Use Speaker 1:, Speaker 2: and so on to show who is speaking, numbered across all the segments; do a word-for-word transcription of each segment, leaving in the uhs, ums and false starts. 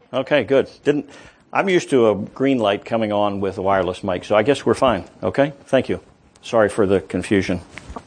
Speaker 1: Okay, good. Didn't I'm used to a green light coming on with a wireless mic, so I guess we're fine. Okay? Thank you. Sorry for the confusion.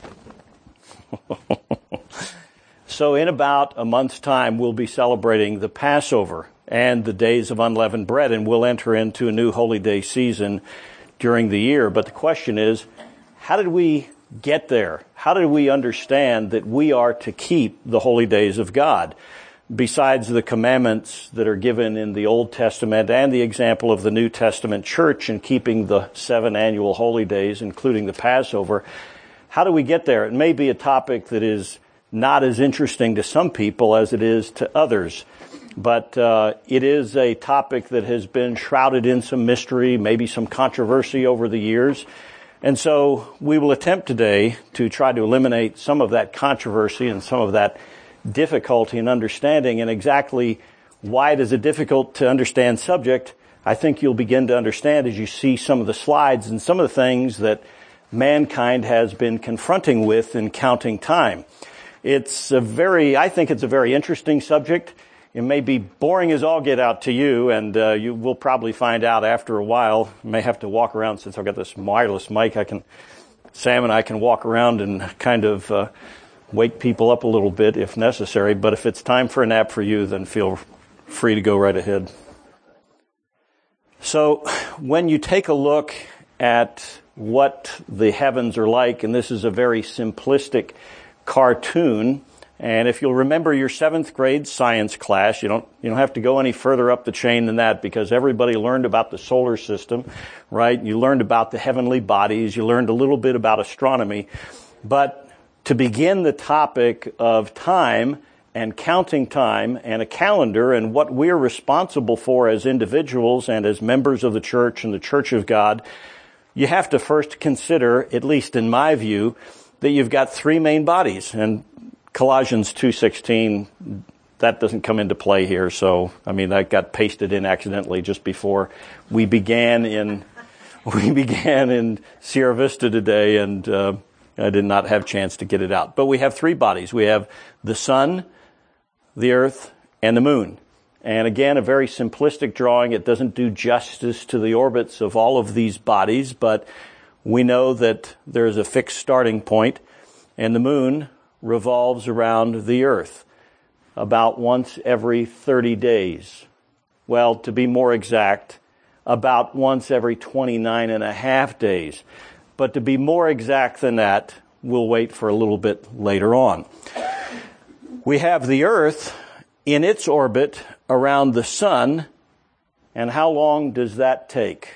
Speaker 1: So in about a month's time, we'll be celebrating the Passover and the days of unleavened bread, and we'll enter into a new holy day season during the year. But the question is, how did we get there? How did we understand that we are to keep the holy days of God? Besides the commandments that are given in the Old Testament and the example of the New Testament church in keeping the seven annual holy days, including the Passover, how do we get there? It may be a topic that is not as interesting to some people as it is to others, but uh, it is a topic that has been shrouded in some mystery, maybe some controversy over the years. And so we will attempt today to try to eliminate some of that controversy and some of that difficulty in understanding, and exactly why it is a difficult to understand subject, I think you'll begin to understand as you see some of the slides and some of the things that mankind has been confronting with in counting time. It's a very, I think it's a very interesting subject. It may be boring as all get out to you, and uh, you will probably find out after a while. You may have to walk around, since I've got this wireless mic, I can, Sam and I can walk around and kind of uh, wake people up a little bit if necessary, but if it's time for a nap for you, then feel free to go right ahead. So when you take a look at what the heavens are like, and this is a very simplistic cartoon, and if you'll remember your seventh grade science class, you don't you don't have to go any further up the chain than that, because everybody learned about the solar system, right? You learned about the heavenly bodies, you learned a little bit about astronomy, but to begin the topic of time and counting time and a calendar and what we're responsible for as individuals and as members of the church and the Church of God, you have to first consider, at least in my view, that you've got three main bodies. And Colossians two sixteen, that doesn't come into play here. So, I mean, that got pasted in accidentally just before we began in we began in Sierra Vista today, and uh, I did not have a chance to get it out. But we have three bodies. We have the sun, the earth, and the moon. And again, a very simplistic drawing. It doesn't do justice to the orbits of all of these bodies, but we know that there is a fixed starting point, and the moon revolves around the earth about once every thirty days. Well, to be more exact, about once every twenty-nine and a half days. But to be more exact than that, we'll wait for a little bit later on. We have the earth in its orbit around the sun, and how long does that take?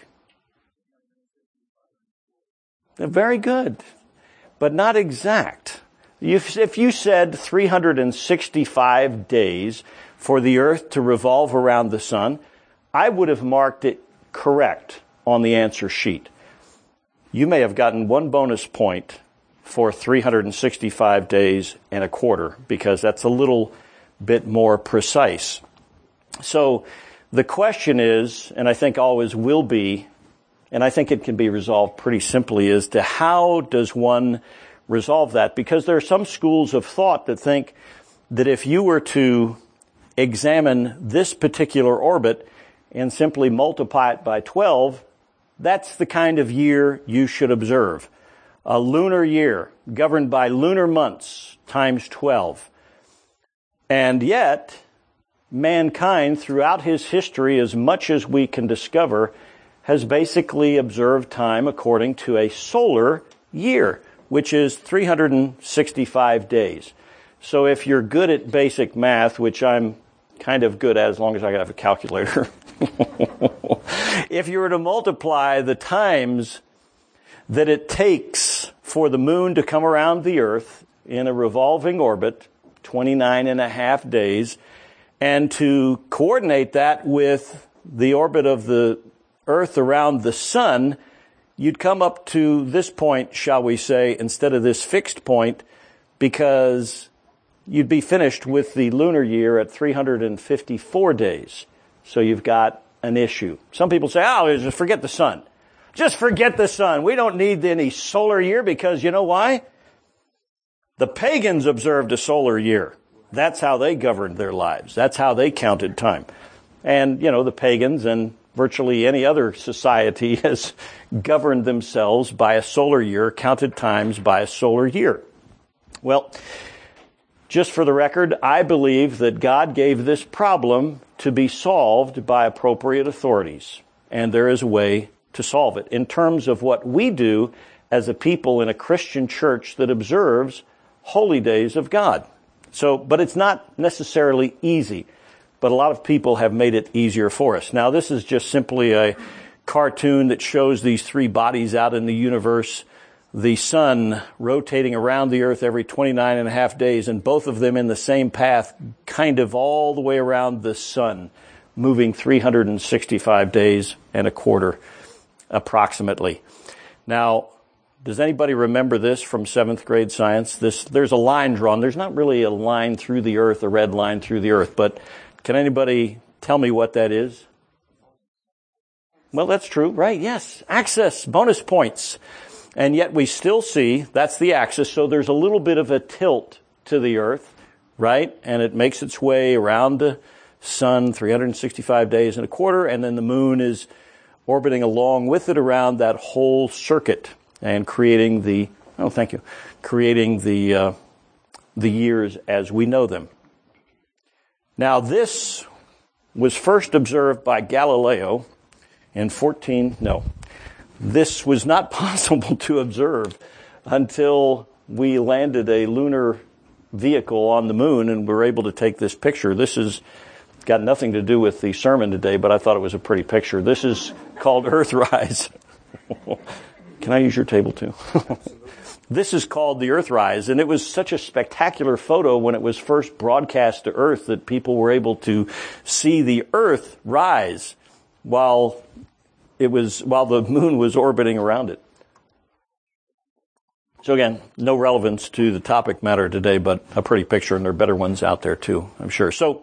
Speaker 1: Very good, but not exact. If you said three hundred sixty-five days for the earth to revolve around the sun, I would have marked it correct on the answer sheet. You may have gotten one bonus point for three hundred sixty-five days and a quarter, because that's a little bit more precise. So the question is, and I think always will be, and I think it can be resolved pretty simply, is to how does one resolve that? Because there are some schools of thought that think that if you were to examine this particular orbit and simply multiply it by twelve, that's the kind of year you should observe. A lunar year governed by lunar months times twelve. And yet, mankind throughout his history, as much as we can discover, has basically observed time according to a solar year, which is three hundred sixty-five days. So if you're good at basic math, which I'm kind of good at as long as I have a calculator, if you were to multiply the times that it takes for the moon to come around the earth in a revolving orbit, twenty-nine and a half days, and to coordinate that with the orbit of the earth around the sun, you'd come up to this point, shall we say, instead of this fixed point, because you'd be finished with the lunar year at three hundred fifty-four days. So you've got an issue. Some people say, oh, just forget the sun. Just forget the sun. We don't need any solar year, because you know why? The pagans observed a solar year. That's how they governed their lives. That's how they counted time. And, you know, the pagans and virtually any other society has governed themselves by a solar year, counted times by a solar year. Well, just for the record, I believe that God gave this problem to be solved by appropriate authorities, and there is a way to solve it in terms of what we do as a people in a Christian church that observes holy days of God. So, but it's not necessarily easy, but a lot of people have made it easier for us. Now, this is just simply a cartoon that shows these three bodies out in the universe, the sun rotating around the earth every twenty-nine and a half days, and both of them in the same path, kind of all the way around the sun, moving three hundred sixty-five days and a quarter, approximately. Now, does anybody remember this from seventh grade science? This, there's a line drawn. There's not really a line through the earth, a red line through the earth, but can anybody tell me what that is? Well, that's true, right? Yes. Axis, bonus points. And yet we still see that's the axis, so there's a little bit of a tilt to the earth, right? And it makes its way around the sun three hundred sixty-five days and a quarter, and then the moon is orbiting along with it around that whole circuit and creating the, oh, thank you, creating the, uh, the years as we know them. Now, this was first observed by Galileo in fourteen, no, this was not possible to observe until we landed a lunar vehicle on the moon and were able to take this picture. This has got nothing to do with the sermon today, but I thought it was a pretty picture. This is called Earthrise. Can I use your table too? This is called the Earthrise, and it was such a spectacular photo when it was first broadcast to Earth that people were able to see the Earth rise while it was while the moon was orbiting around it. So again, no relevance to the topic matter today, but a pretty picture, and there are better ones out there too, I'm sure. So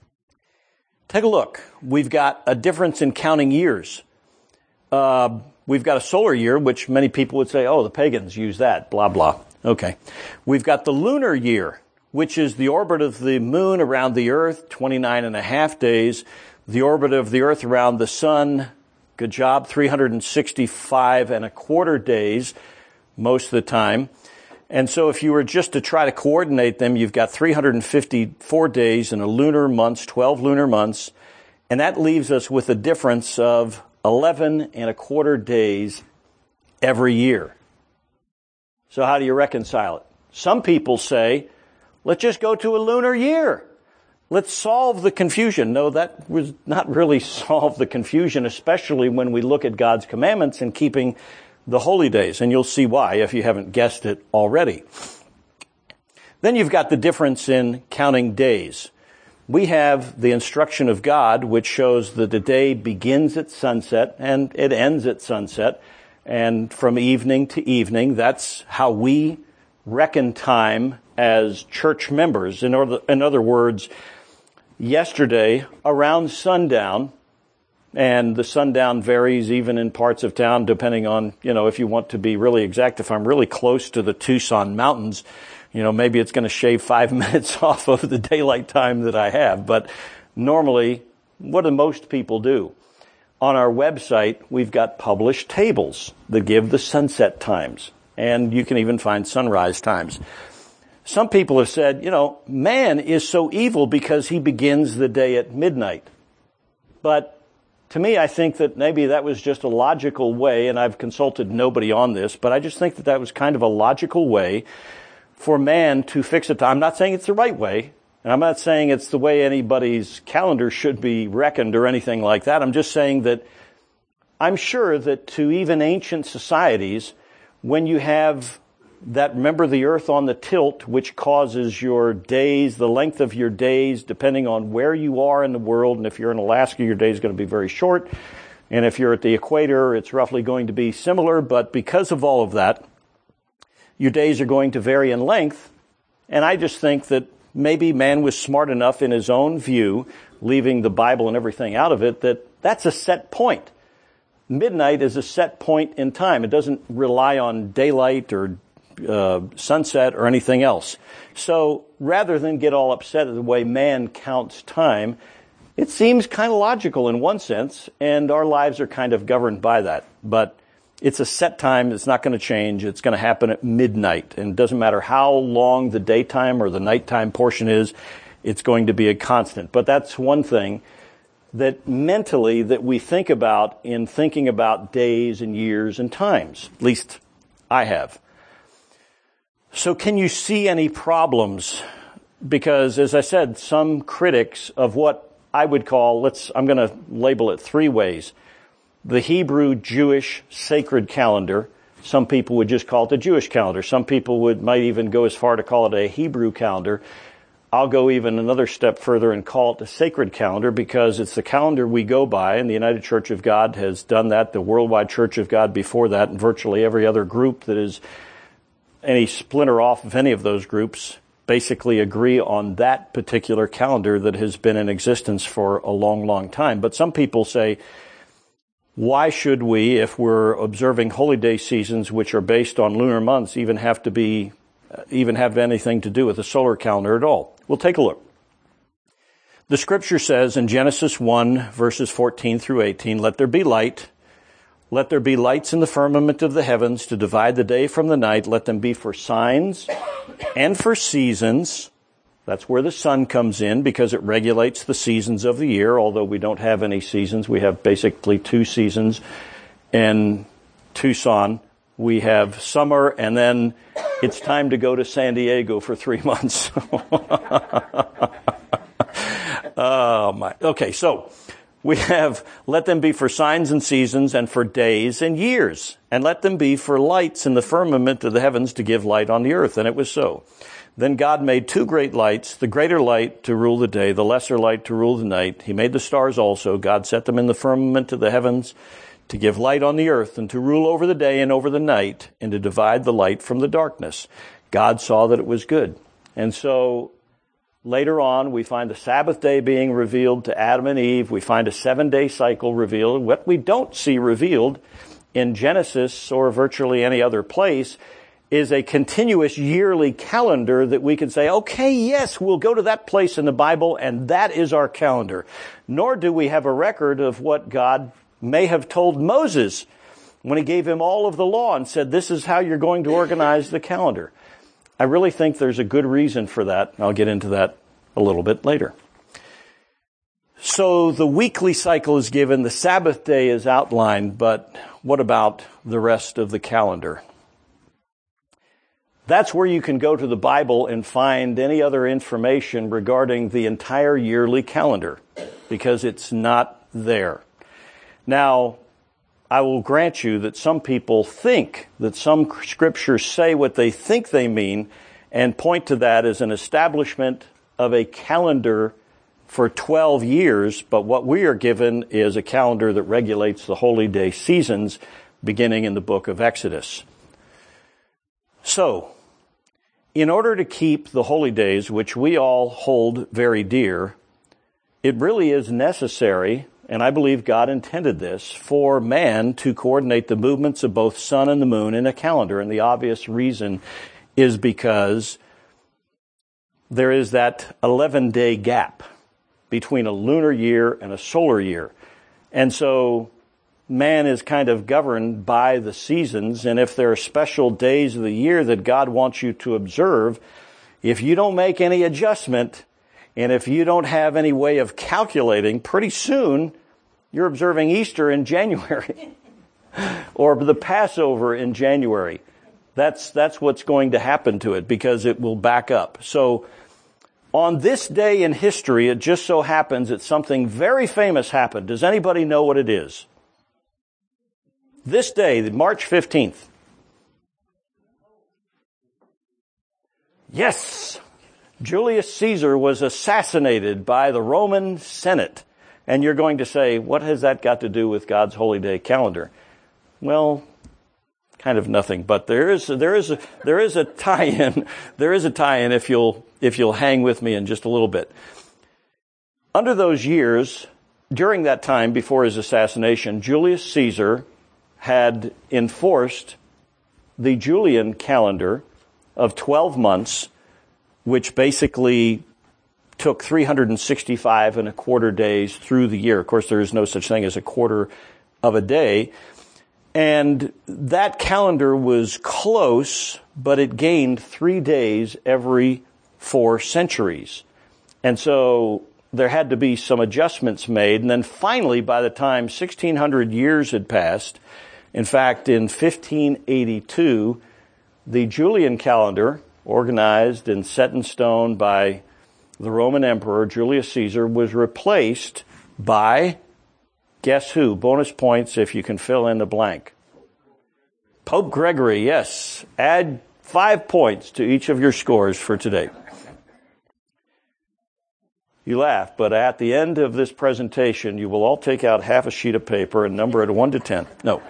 Speaker 1: take a look. We've got a difference in counting years. Uh, we've got a solar year, which many people would say, oh, the pagans use that, blah, blah. Okay. We've got the lunar year, which is the orbit of the moon around the earth, twenty-nine and a half days. The orbit of the earth around the sun, good job, three hundred sixty-five and a quarter days most of the time. And so if you were just to try to coordinate them, you've got three hundred fifty-four days in a lunar months, twelve lunar months, and that leaves us with a difference of eleven and a quarter days every year. So how do you reconcile it? Some people say, let's just go to a lunar year. Let's solve the confusion. No, that was not really solve the confusion, especially when we look at God's commandments and keeping the holy days. And you'll see why if you haven't guessed it already. Then you've got the difference in counting days. We have the instruction of God, which shows that the day begins at sunset and it ends at sunset. And from evening to evening, that's how we reckon time as church members. In other, in other words, yesterday around sundown, and the sundown varies even in parts of town depending on, you know, if you want to be really exact, if I'm really close to the Tucson mountains, you know, maybe it's going to shave five minutes off of the daylight time that I have. But normally, what do most people do? On our website, we've got published tables that give the sunset times, and you can even find sunrise times. Some people have said, you know, man is so evil because he begins the day at midnight. But to me, I think that maybe that was just a logical way, and I've consulted nobody on this, but I just think that that was kind of a logical way for man to fix a time. I'm not saying it's the right way, and I'm not saying it's the way anybody's calendar should be reckoned or anything like that. I'm just saying that I'm sure that to even ancient societies, when you have that, remember the earth on the tilt, which causes your days, the length of your days, depending on where you are in the world. And if you're in Alaska, your day is going to be very short. And if you're at the equator, it's roughly going to be similar. But because of all of that, your days are going to vary in length. And I just think that maybe man was smart enough in his own view, leaving the Bible and everything out of it, that that's a set point. Midnight is a set point in time. It doesn't rely on daylight or uh, sunset or anything else. So rather than get all upset at the way man counts time, It seems kind of logical in one sense, and our lives are kind of governed by that. But it's a set time. It's not going to change. It's going to happen at midnight. And it doesn't matter how long the daytime or the nighttime portion is, it's going to be a constant. But that's one thing that mentally that we think about in thinking about days and years and times. At least I have. So can you see any problems? Because, as I said, some critics of what I would call, let's, I'm going to label it three ways. The Hebrew Jewish sacred calendar. Some people would just call it the Jewish calendar. Some people would might even go as far to call it a Hebrew calendar. I'll go even another step further and call it the sacred calendar because it's the calendar we go by, and the United Church of God has done that, the Worldwide Church of God before that, and virtually every other group that is any splinter off of any of those groups basically agree on that particular calendar that has been in existence for a long, long time. But some people say, why should we, if we're observing holy day seasons which are based on lunar months, even have to be, even have anything to do with the solar calendar at all? We'll take a look. The scripture says in Genesis one, verses fourteen through eighteen, let there be light. Let there be lights in the firmament of the heavens to divide the day from the night. Let them be for signs and for seasons. That's where the sun comes in because it regulates the seasons of the year. Although we don't have any seasons, we have basically two seasons. In Tucson, we have summer, and then it's time to go to San Diego for three months. Oh my. Okay, so we have, let them be for signs and seasons and for days and years, and let them be for lights in the firmament of the heavens to give light on the earth. And it was so. Then God made two great lights, the greater light to rule the day, the lesser light to rule the night. He made the stars also. God set them in the firmament of the heavens to give light on the earth and to rule over the day and over the night and to divide the light from the darkness. God saw that it was good. And so later on, we find the Sabbath day being revealed to Adam and Eve. We find a seven-day cycle revealed. What we don't see revealed in Genesis or virtually any other place is a continuous yearly calendar that we can say, okay, yes, we'll go to that place in the Bible, and that is our calendar. Nor do we have a record of what God may have told Moses when he gave him all of the law and said, this is how you're going to organize the calendar. I really think there's a good reason for that. I'll get into that a little bit later. So the weekly cycle is given, the Sabbath day is outlined, but what about the rest of the calendar? That's where you can go to the Bible and find any other information regarding the entire yearly calendar, because it's not there. Now, I will grant you that some people think that some scriptures say what they think they mean and point to that as an establishment of a calendar for twelve years, but what we are given is a calendar that regulates the holy day seasons beginning in the book of Exodus. So, in order to keep the holy days, which we all hold very dear, it really is necessary, and I believe God intended this, for man to coordinate the movements of both sun and the moon in a calendar. And the obvious reason is because there is that eleven-day gap between a lunar year and a solar year. And so man is kind of governed by the seasons, and if there are special days of the year that God wants you to observe, if you don't make any adjustment, and if you don't have any way of calculating, pretty soon you're observing Easter in January or the Passover in January. That's that's what's going to happen to it because it will back up. So on this day in history, it just so happens that something very famous happened. Does anybody know what it is? This day, March fifteenth. Yes, Julius Caesar was assassinated by the Roman Senate. And you're going to say, what has that got to do with God's holy day calendar? Well, kind of nothing, but there is there is a, there is a tie-in. There is a tie-in if you'll if you'll hang with me in just a little bit. Under those years, during that time before his assassination, Julius Caesar had enforced the Julian calendar of twelve months, which basically took three hundred sixty-five and a quarter days through the year. Of course, there is no such thing as a quarter of a day. And that calendar was close, but it gained three days every four centuries. And so there had to be some adjustments made. And then finally, by the time sixteen hundred years had passed, in fact, in fifteen eighty-two, the Julian calendar, organized and set in stone by the Roman Emperor Julius Caesar, was replaced by, guess who? Bonus points if you can fill in the blank. Pope Gregory, yes. Add five points to each of your scores for today. You laugh, but at the end of this presentation, you will all take out half a sheet of paper and number it one to ten. No.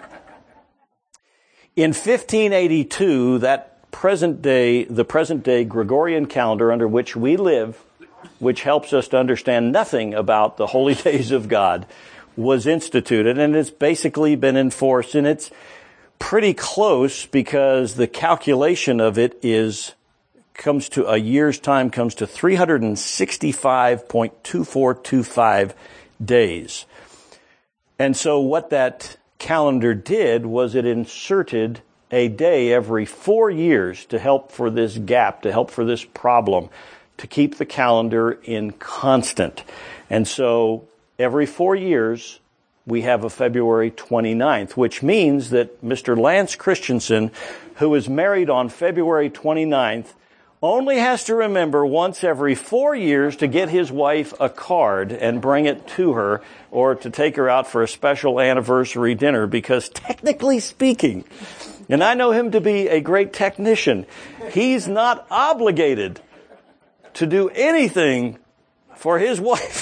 Speaker 1: In fifteen eighty-two, that present day, the present day Gregorian calendar under which we live, which helps us to understand nothing about the holy days of God, was instituted, and it's basically been enforced, and it's pretty close because the calculation of it is comes to a year's time comes to three hundred sixty-five point two four two five days. And so what that calendar did was it inserted a day every four years to help for this gap, to help for this problem, to keep the calendar in constant. And so every four years, we have a February twenty-ninth, which means that Mister Lance Christensen, who is married on February twenty-ninth, only has to remember once every four years to get his wife a card and bring it to her, or to take her out for a special anniversary dinner, because technically speaking, and I know him to be a great technician, he's not obligated to do anything for his wife.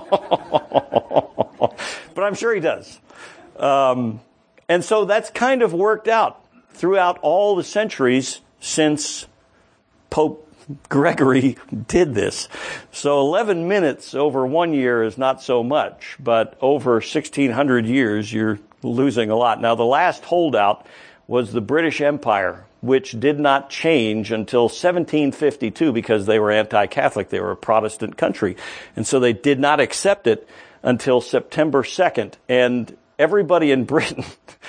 Speaker 1: But I'm sure he does. Um, and so that's kind of worked out throughout all the centuries since Pope Gregory did this. So eleven minutes over one year is not so much, but over sixteen hundred years, you're losing a lot. Now, the last holdout was the British Empire, which did not change until seventeen fifty-two because they were anti-Catholic. They were a Protestant country. And so they did not accept it until September second. And everybody in Britain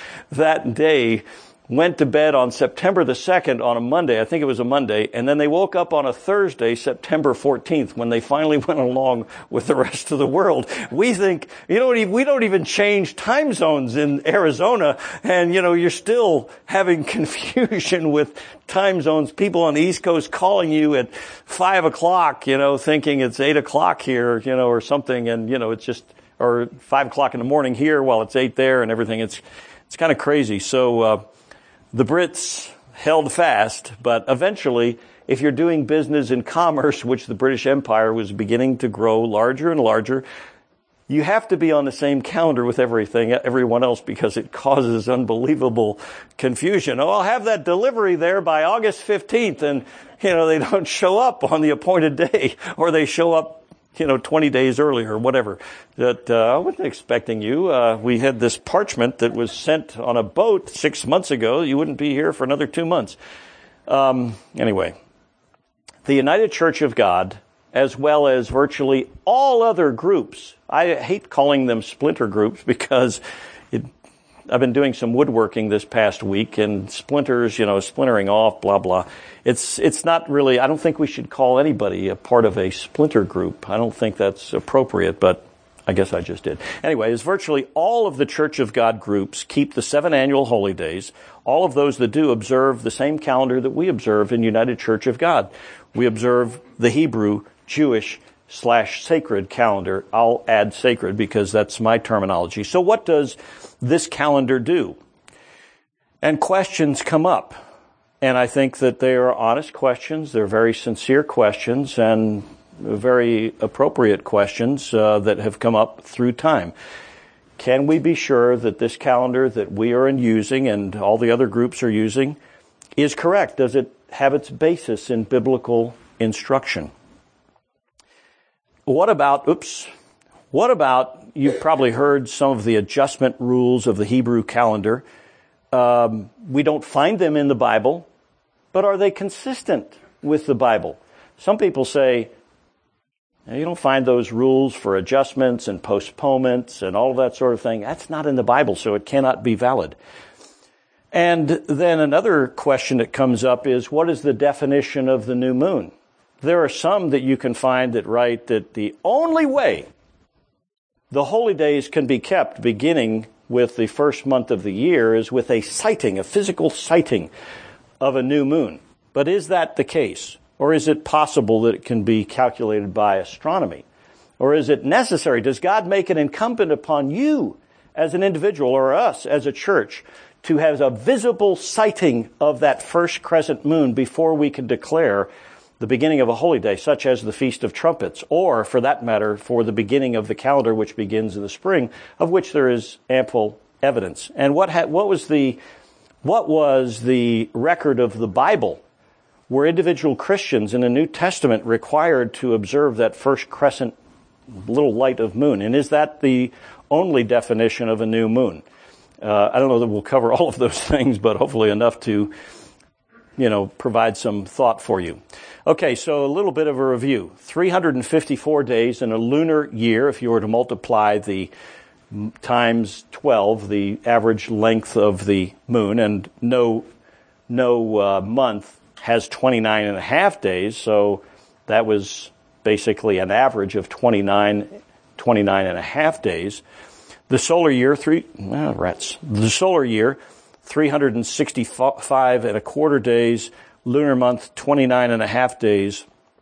Speaker 1: that day went to bed on September the second on a Monday. I think it was a Monday. And then they woke up on a Thursday, September fourteenth, when they finally went along with the rest of the world. We think, you know, we don't even change time zones in Arizona. And, you know, you're still having confusion with time zones. People on the East Coast calling you at five o'clock, you know, thinking it's eight o'clock here, you know, or something. And, you know, it's just, or five o'clock in the morning here while it's eight there and everything. It's, it's kind of crazy. So, uh, the Brits held fast, but eventually, if you're doing business in commerce, which the British Empire was beginning to grow larger and larger, you have to be on the same calendar with everything, everyone else, because it causes unbelievable confusion. Oh, I'll have that delivery there by August fifteenth, and, you know, they don't show up on the appointed day, or they show up, you know, twenty days earlier or whatever. That, uh, I wasn't expecting you. Uh, we had this parchment that was sent on a boat six months ago. You wouldn't be here for another two months. Um, anyway, the United Church of God, as well as virtually all other groups, I hate calling them splinter groups because it, I've been doing some woodworking this past week, and splinters, you know, splintering off, blah, blah. It's, it's not really, I don't think we should call anybody a part of a splinter group. I don't think that's appropriate, but I guess I just did. Anyway, it's virtually all of the Church of God groups keep the seven annual holy days. All of those that do observe the same calendar that we observe in United Church of God. We observe the Hebrew, Jewish, slash sacred calendar. I'll add sacred because that's my terminology. So what does this calendar do? And questions come up. And I think that they are honest questions. They're very sincere questions and very appropriate questions uh, that have come up through time. Can we be sure that this calendar that we are using and all the other groups are using is correct? Does it have its basis in biblical instruction? What about, oops, what about, you've probably heard some of the adjustment rules of the Hebrew calendar. Um, we don't find them in the Bible, but are they consistent with the Bible? Some people say, Now, you don't find those rules for adjustments and postponements and all of that sort of thing. That's not in the Bible, so it cannot be valid. And then another question that comes up is, what is the definition of the new moon? There are some that you can find that write that the only way the holy days can be kept beginning with the first month of the year is with a sighting, a physical sighting of a new moon. But is that the case? Or is it possible that it can be calculated by astronomy? Or is it necessary? Does God make it incumbent upon you as an individual or us as a church to have a visible sighting of that first crescent moon before we can declare the beginning of a holy day, such as the Feast of Trumpets, or, for that matter, for the beginning of the calendar, which begins in the spring, of which there is ample evidence? And what ha- what was the what was the record of the Bible? Were individual Christians in the New Testament required to observe that first crescent little light of moon? And is that the only definition of a new moon? Uh, I don't know that we'll cover all of those things, but hopefully enough to, you know, provide some thought for you. Okay, so a little bit of a review. three hundred fifty-four days in a lunar year, if you were to multiply the times twelve, the average length of the moon, and no, no uh, month has twenty-nine and a half days, so that was basically an average of twenty-nine, twenty-nine and a half days. The solar year, three, well, rats. The solar year, three hundred sixty-five and a quarter days. Lunar month, twenty-nine and a half days.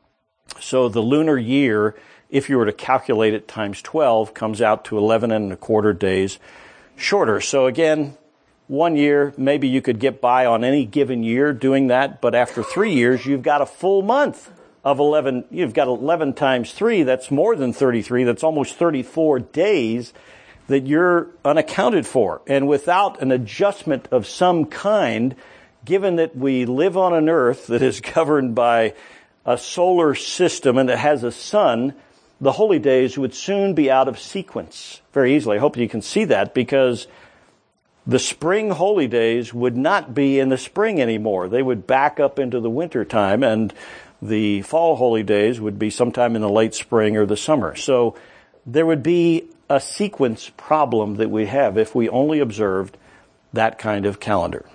Speaker 1: So the lunar year, if you were to calculate it times twelve, comes out to eleven and a quarter days shorter. So again, one year, maybe you could get by on any given year doing that, but after three years, you've got a full month of eleven. You've got eleven times three, that's more than thirty-three. That's almost thirty-four days that you're unaccounted for. And without an adjustment of some kind, given that we live on an earth that is governed by a solar system and that has a sun, the holy days would soon be out of sequence very easily. I hope you can see that, because the spring holy days would not be in the spring anymore. They would back up into the winter time, and the fall holy days would be sometime in the late spring or the summer. So there would be a sequence problem that we have if we only observed that kind of calendar.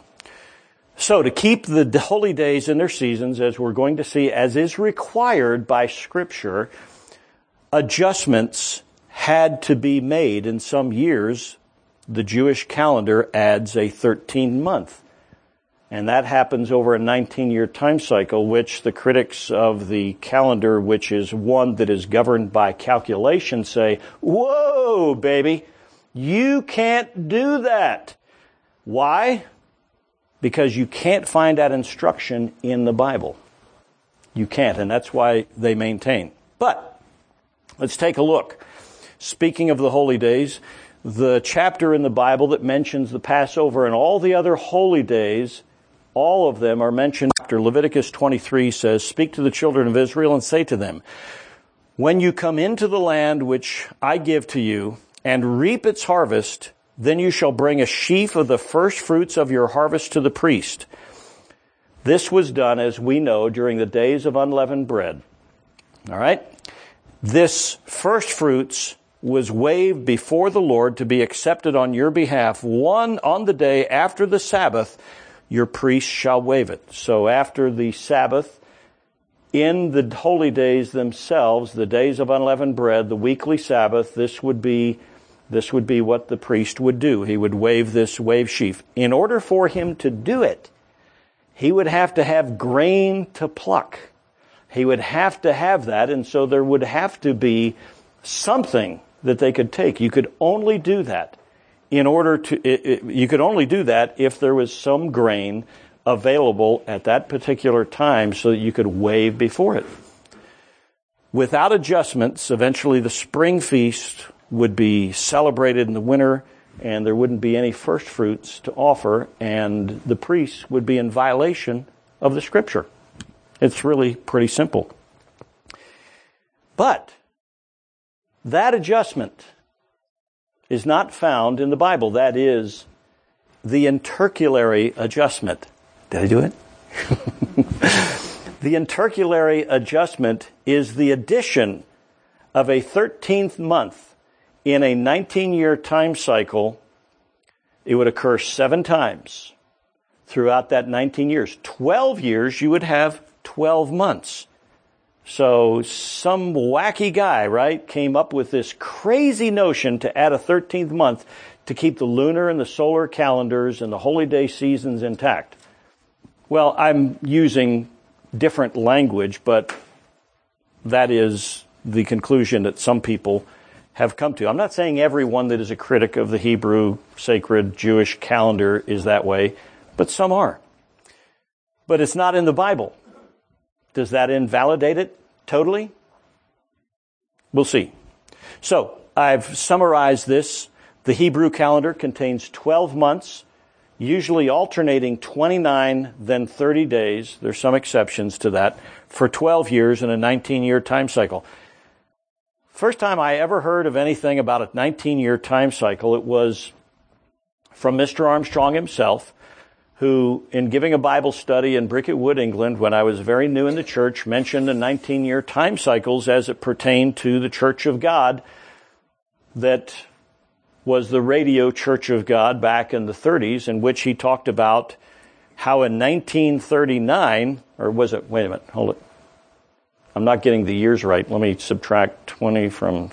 Speaker 1: So to keep the holy days in their seasons, as we're going to see, as is required by Scripture, adjustments had to be made. In some years, the Jewish calendar adds a thirteenth month. And that happens over a nineteen-year time cycle, which the critics of the calendar, which is one that is governed by calculation, say, whoa, baby, you can't do that. Why? Because you can't find that instruction in the Bible. You can't, and that's why they maintain. But let's take a look. Speaking of the holy days, the chapter in the Bible that mentions the Passover and all the other holy days, all of them are mentioned. After Leviticus twenty-three says, "Speak to the children of Israel and say to them, when you come into the land which I give to you and reap its harvest, then you shall bring a sheaf of the first fruits of your harvest to the priest." This was done, as we know, during the days of unleavened bread. All right? This first fruits was waved before the Lord to be accepted on your behalf. One on the day after the Sabbath, your priest shall wave it. So after the Sabbath, in the holy days themselves, the days of unleavened bread, the weekly Sabbath, this would be This would be what the priest would do. He would wave this wave sheaf. In order for him to do it, he would have to have grain to pluck. He would have to have that, and so there would have to be something that they could take. You could only do that in order to, it, it, you could only do that if there was some grain available at that particular time so that you could wave before it. Without adjustments, eventually the spring feast would be celebrated in the winter, and there wouldn't be any first fruits to offer, and the priests would be in violation of the Scripture. It's really pretty simple. But that adjustment is not found in the Bible. That is the intercalary adjustment. Did I do it? The intercalary adjustment is the addition of a thirteenth month in a nineteen-year time cycle, it would occur seven times throughout that nineteen years. twelve years, you would have twelve months. So some wacky guy, right, came up with this crazy notion to add a thirteenth month to keep the lunar and the solar calendars and the holy day seasons intact. Well, I'm using different language, but that is the conclusion that some people have come to. I'm not saying everyone that is a critic of the Hebrew sacred Jewish calendar is that way, but some are. But it's not in the Bible. Does that invalidate it totally? We'll see. So, I've summarized this. The Hebrew calendar contains twelve months, usually alternating twenty-nine, then thirty days. There's some exceptions to that, for twelve years in a nineteen-year time cycle. First time I ever heard of anything about a nineteen-year time cycle, it was from Mister Armstrong himself, who, in giving a Bible study in Bricket Wood, England, when I was very new in the church, mentioned the nineteen-year time cycles as it pertained to the Church of God that was the radio Church of God back in the thirties, in which he talked about how in nineteen thirty-nine, or was it, wait a minute, hold it. I'm not getting the years right. Let me subtract twenty from,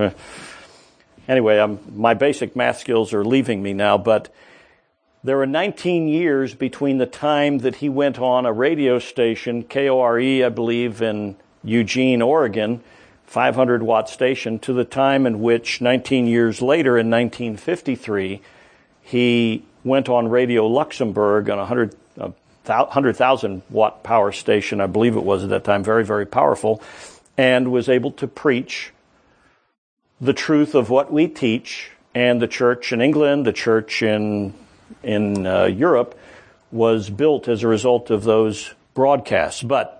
Speaker 1: anyway, I'm, my basic math skills are leaving me now, but there were nineteen years between the time that he went on a radio station, K O R E, I believe, in Eugene, Oregon, five hundred watt station, to the time in which nineteen years later, in nineteen fifty-three, he went on Radio Luxembourg on a one hundred thousand watt power station, I believe it was at that time, very, very powerful, and was able to preach the truth of what we teach. And the church in England, the church in in uh, Europe, was built as a result of those broadcasts. But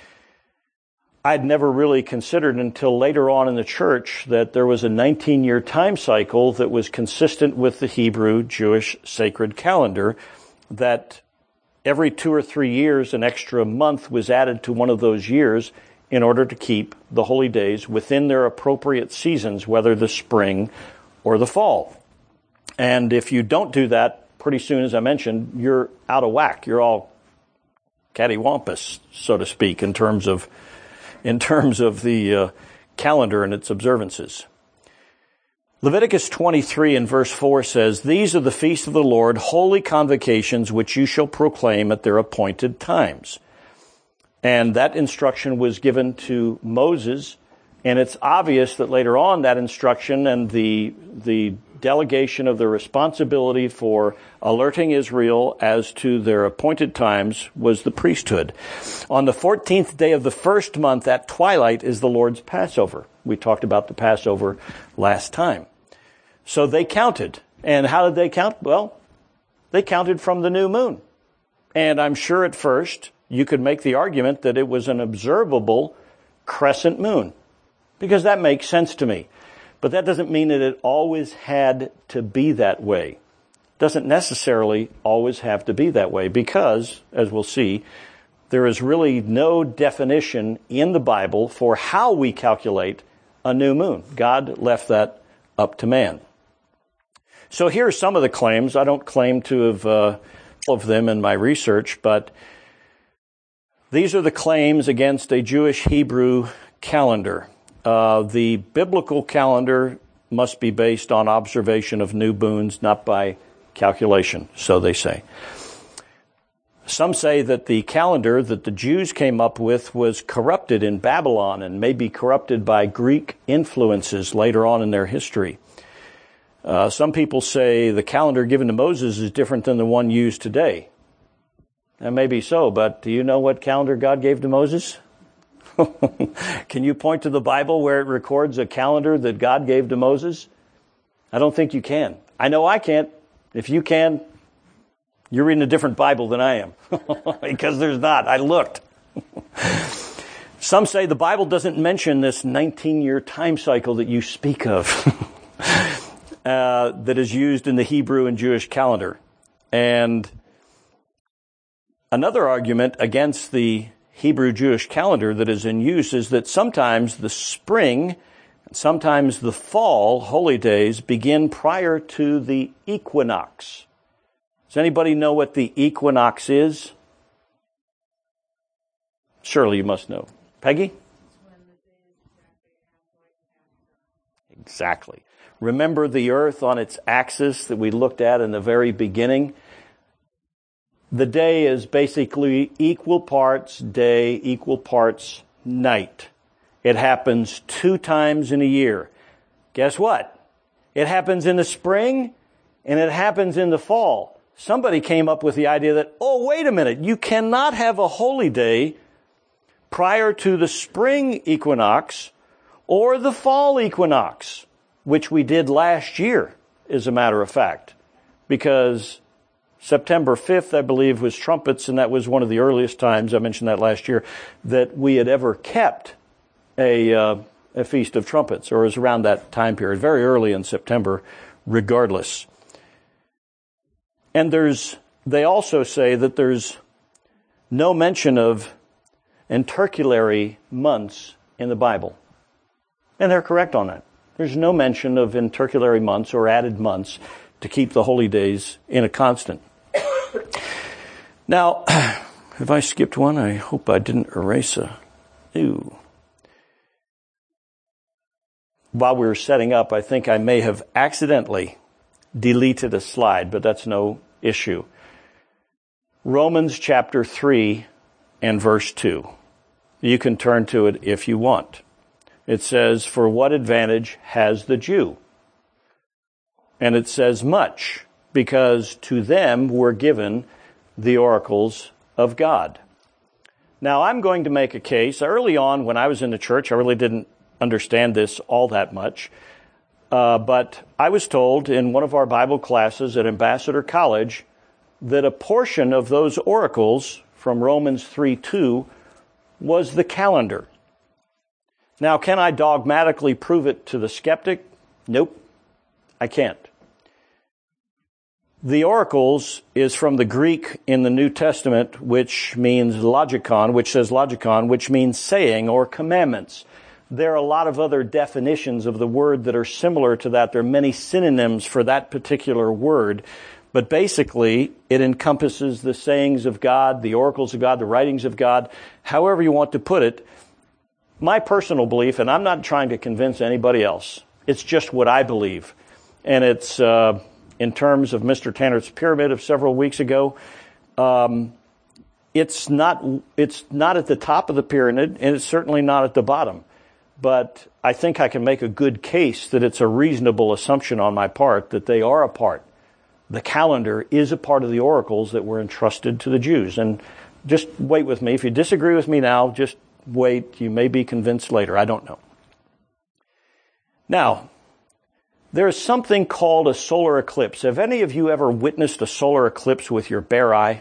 Speaker 1: I'd never really considered until later on in the church that there was a nineteen-year time cycle that was consistent with the Hebrew Jewish sacred calendar, that every two or three years an extra month was added to one of those years in order to keep the holy days within their appropriate seasons, whether the spring or the fall. And if you don't do that, pretty soon, as I mentioned, you're out of whack. You're all cattywampus, so to speak, in terms of in terms of the uh, calendar and its observances. Leviticus twenty-three and verse four says, "These are the feasts of the Lord, holy convocations, which you shall proclaim at their appointed times." And that instruction was given to Moses, and it's obvious that later on that instruction and the the delegation of the responsibility for alerting Israel as to their appointed times was the priesthood. On the fourteenth day of the first month at twilight is the Lord's Passover. We talked about the Passover last time. So they counted. And how did they count? Well, they counted from the new moon. And I'm sure at first you could make the argument that it was an observable crescent moon, because that makes sense to me. But that doesn't mean that it always had to be that way. It doesn't necessarily always have to be that way, because, as we'll see, there is really no definition in the Bible for how we calculate a new moon. God left that up to man. So here are some of the claims. I don't claim to have uh, all of them in my research, but these are the claims against a Jewish Hebrew calendar. Uh, the biblical calendar must be based on observation of new moons, not by calculation, so they say. Some say that the calendar that the Jews came up with was corrupted in Babylon and may be corrupted by Greek influences later on in their history. Uh, some people say the calendar given to Moses is different than the one used today. That may be so, but do you know what calendar God gave to Moses? Can you point to the Bible where it records a calendar that God gave to Moses? I don't think you can. I know I can't. If you can, you're reading a different Bible than I am. Because there's not. I looked. Some say the Bible doesn't mention this nineteen-year time cycle that you speak of, uh, that is used in the Hebrew and Jewish calendar. And another argument against the Hebrew Jewish calendar that is in use is that sometimes the spring Sometimes the fall holy days begin prior to the equinox. Does anybody know what the equinox is? Surely you must know. Peggy? Exactly. Remember the earth on its axis that we looked at in the very beginning? The day is basically equal parts day, equal parts night. It happens two times in a year. Guess what? It happens in the spring and it happens in the fall. Somebody came up with the idea that, oh, wait a minute, you cannot have a holy day prior to the spring equinox or the fall equinox, which we did last year, as a matter of fact, because September fifth, I believe, was trumpets, and that was one of the earliest times, I mentioned that last year, that we had ever kept a, uh, a Feast of Trumpets, or it was around that time period, very early in September, regardless. And there's, they also say that there's no mention of intercalary months in the Bible. And they're correct on that. There's no mention of intercalary months or added months to keep the holy days in a constant. Now, if I skipped one, I hope I didn't erase a... Ew. While we were setting up, I think I may have accidentally deleted a slide, but that's no issue. Romans chapter three and verse two. You can turn to it if you want. It says, for what advantage has the Jew? And it says much, because to them were given the oracles of God. Now, I'm going to make a case. Early on, when I was in the church, I really didn't understand this all that much. Uh, but I was told in one of our Bible classes at Ambassador College that a portion of those oracles from Romans three two was the calendar. Now, can I dogmatically prove it to the skeptic? Nope, I can't. The oracles is from the Greek in the New Testament, which means logikon, which says logikon, which means saying or commandments. There are a lot of other definitions of the word that are similar to that. There are many synonyms for that particular word. But basically, it encompasses the sayings of God, the oracles of God, the writings of God, however you want to put it. My personal belief, and I'm not trying to convince anybody else, it's just what I believe. And it's uh, in terms of Mister Tanner's pyramid of several weeks ago, um, it's not it's not at the top of the pyramid, and it's certainly not at the bottom. But I think I can make a good case that it's a reasonable assumption on my part that they are a part. The calendar is a part of the oracles that were entrusted to the Jews. And just wait with me. If you disagree with me now, just wait. You may be convinced later. I don't know. Now, there is something called a solar eclipse. Have any of you ever witnessed a solar eclipse with your bare eye?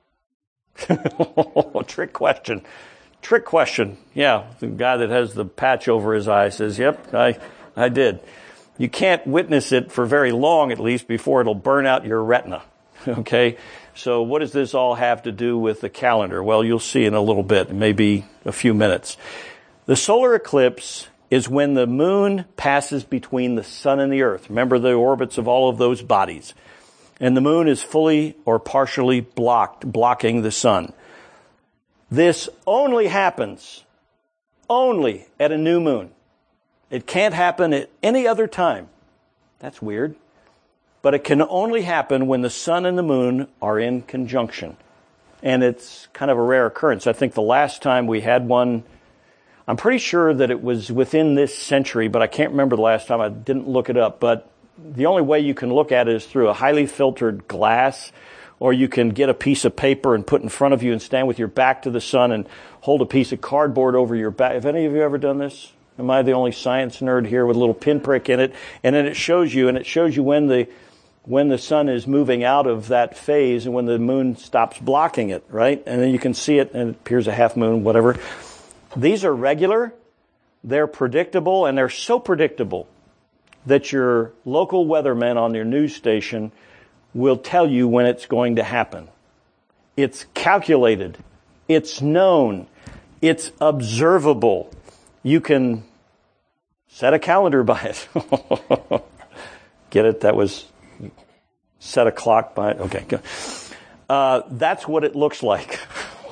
Speaker 1: Trick question. Trick question. Yeah, the guy that has the patch over his eye says, yep, I, I did. You can't witness it for very long, at least, before it'll burn out your retina. Okay? So what does this all have to do with the calendar? Well, you'll see in a little bit, maybe a few minutes. The solar eclipse is when the moon passes between the sun and the earth. Remember the orbits of all of those bodies. And the moon is fully or partially blocked, blocking the sun. This only happens, only at a new moon. It can't happen at any other time. That's weird. But it can only happen when the sun and the moon are in conjunction. And it's kind of a rare occurrence. I think the last time we had one, I'm pretty sure that it was within this century, but I can't remember the last time. I didn't look it up. But the only way you can look at it is through a highly filtered glass, or you can get a piece of paper and put in front of you and stand with your back to the sun and hold a piece of cardboard over your back. Have any of you ever done this? Am I the only science nerd here with a little pinprick in it? And then it shows you, and it shows you when the when the sun is moving out of that phase and when the moon stops blocking it, right? And then you can see it, and it appears a half moon, whatever. These are regular, they're predictable, and they're so predictable that your local weatherman on your news station will tell you when it's going to happen. It's calculated. It's known. It's observable. You can Set a calendar by it. Get it? That was set a clock by it. Okay, good. Uh, that's what it looks like.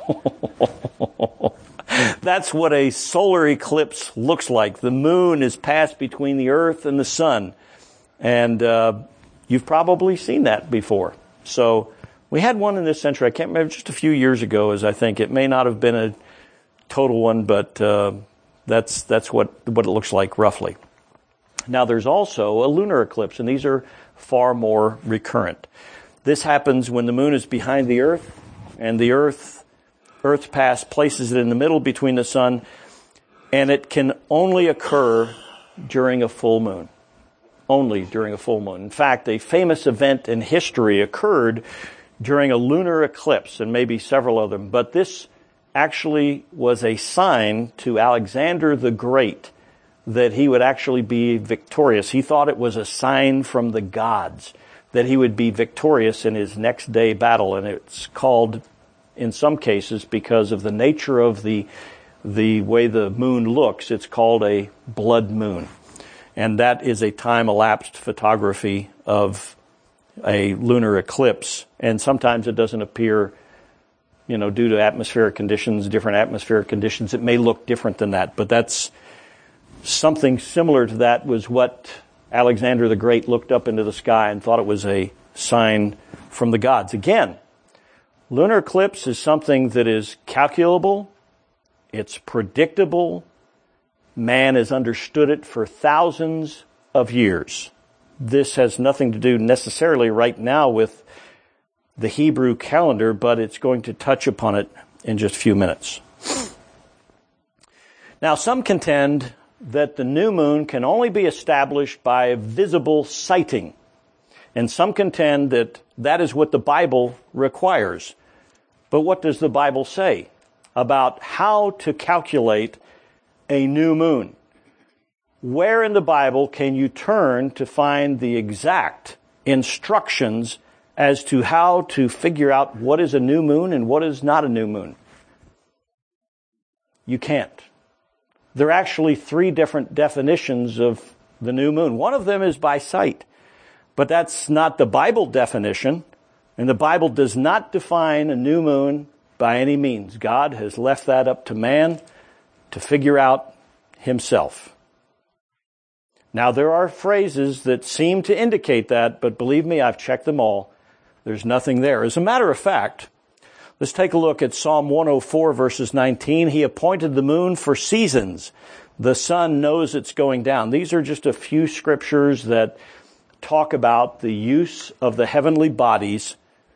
Speaker 1: That's what a solar eclipse looks like. The moon is passed between the earth and the sun. And uh, you've probably seen that before. So we had one in this century. I can't remember, just a few years ago, as I think. It may not have been a total one, but uh, that's that's what, what it looks like roughly. Now, there's also a lunar eclipse, and these are far more recurrent. This happens when the moon is behind the earth, and the earth, Earth's pass places it in the middle between the sun, and it can only occur during a full moon. Only during a full moon. In fact, a famous event in history occurred during a lunar eclipse, and maybe several of them, but this actually was a sign to Alexander the Great that he would actually be victorious. He thought it was a sign from the gods that he would be victorious in his next day battle, and it's called, in some cases, because of the nature of the the way the moon looks, it's called a blood moon. And that is a time-elapsed photography of a lunar eclipse. And sometimes it doesn't appear, you know, due to atmospheric conditions, different atmospheric conditions. It may look different than that. But that's something similar to that was what Alexander the Great looked up into the sky and thought it was a sign from the gods. Again, lunar eclipse is something that is calculable, it's predictable, man has understood it for thousands of years. This has nothing to do necessarily right now with the Hebrew calendar, but it's going to touch upon it in just a few minutes. Now, some contend that the new moon can only be established by visible sighting, and some contend that that is what the Bible requires. But what does the Bible say about how to calculate a new moon? Where in the Bible can you turn to find the exact instructions as to how to figure out what is a new moon and what is not a new moon? You can't. There are actually three different definitions of the new moon. One of them is by sight, but that's not the Bible definition. And the Bible does not define a new moon by any means. God has left that up to man to figure out himself. Now, there are phrases that seem to indicate that, but believe me, I've checked them all. There's nothing there. As a matter of fact, let's take a look at Psalm one oh four, verses nineteen. He appointed the moon for seasons. The sun knows it's going down. These are just a few scriptures that talk about the use of the heavenly bodies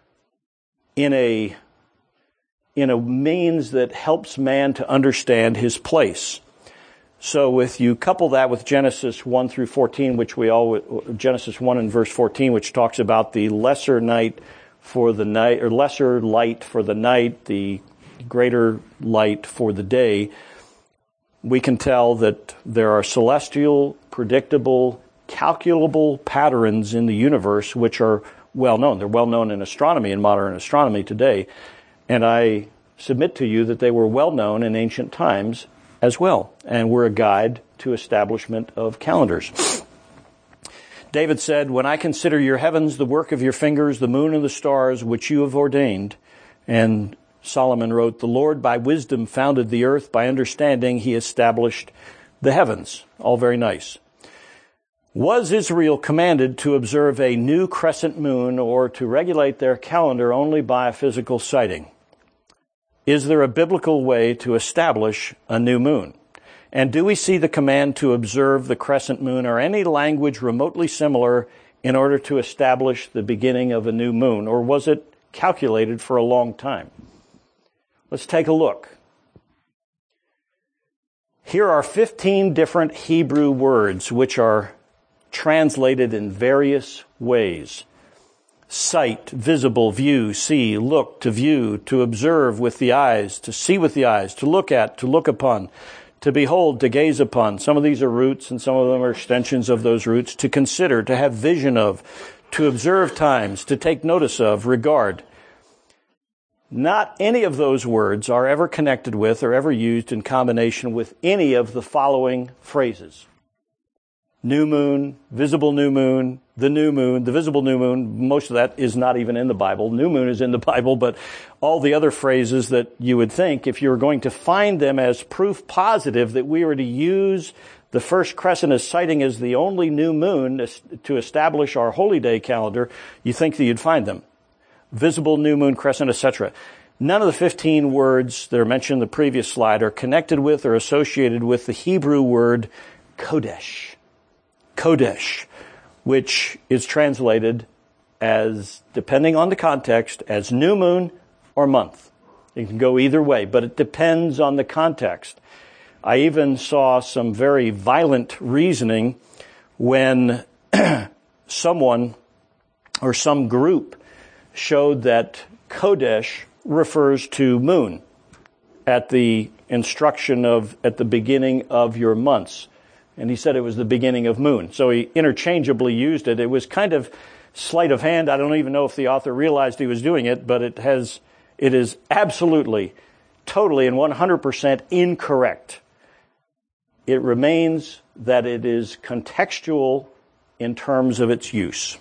Speaker 1: in a in a means that helps man to understand his place. So if you couple that with Genesis one through fourteen, which we all, Genesis one and verse fourteen, which talks about the lesser night for the night, or lesser light for the night, the greater light for the day, we can tell that there are celestial, predictable, calculable patterns in the universe which are well known. They're well known in astronomy, in modern astronomy today. And I submit to you that they were well known in ancient times as well, and were a guide to establishment of calendars. David said, "When I consider your heavens, the work of your fingers, the moon and the stars, which you have ordained." And Solomon wrote, "The Lord by wisdom founded the earth, by understanding he established the heavens." All very nice. Was Israel commanded to observe a new crescent moon or to regulate their calendar only by a physical sighting? Is there a biblical way to establish a new moon? And do we see the command to observe the crescent moon or any language remotely similar in order to establish the beginning of a new moon? Or was it calculated for a long time? Let's take a look. Here are fifteen different Hebrew words which are translated in various ways. Sight, visible, view, see, look, to view, to observe with the eyes, to see with the eyes, to look at, to look upon, to behold, to gaze upon. Some of these are roots and some of them are extensions of those roots. To consider, to have vision of, to observe times, to take notice of, regard. Not any of those words are ever connected with or ever used in combination with any of the following phrases. new moon, visible new moon, the new moon, the visible new moon. Most of that is not even in the Bible. New moon is in the Bible, but all the other phrases that you would think, if you were going to find them as proof positive that we were to use the first crescent as sighting as the only new moon to establish our holy day calendar, you think that you'd find them. Visible, new moon, crescent, et cetera. None of the fifteen words that are mentioned in the previous slide are connected with or associated with the Hebrew word Kodesh. Kodesh, which is translated as, depending on the context, as new moon or month. It can go either way, but it depends on the context. I even saw some very violent reasoning when someone or some group showed that Kodesh refers to moon at the instruction of, at the beginning of your months. And he said it was the beginning of moon. So he interchangeably used it. It was kind of sleight of hand. I don't even know if the author realized he was doing it, but it has, it is absolutely, totally, and one hundred percent incorrect. It remains that it is contextual in terms of its use.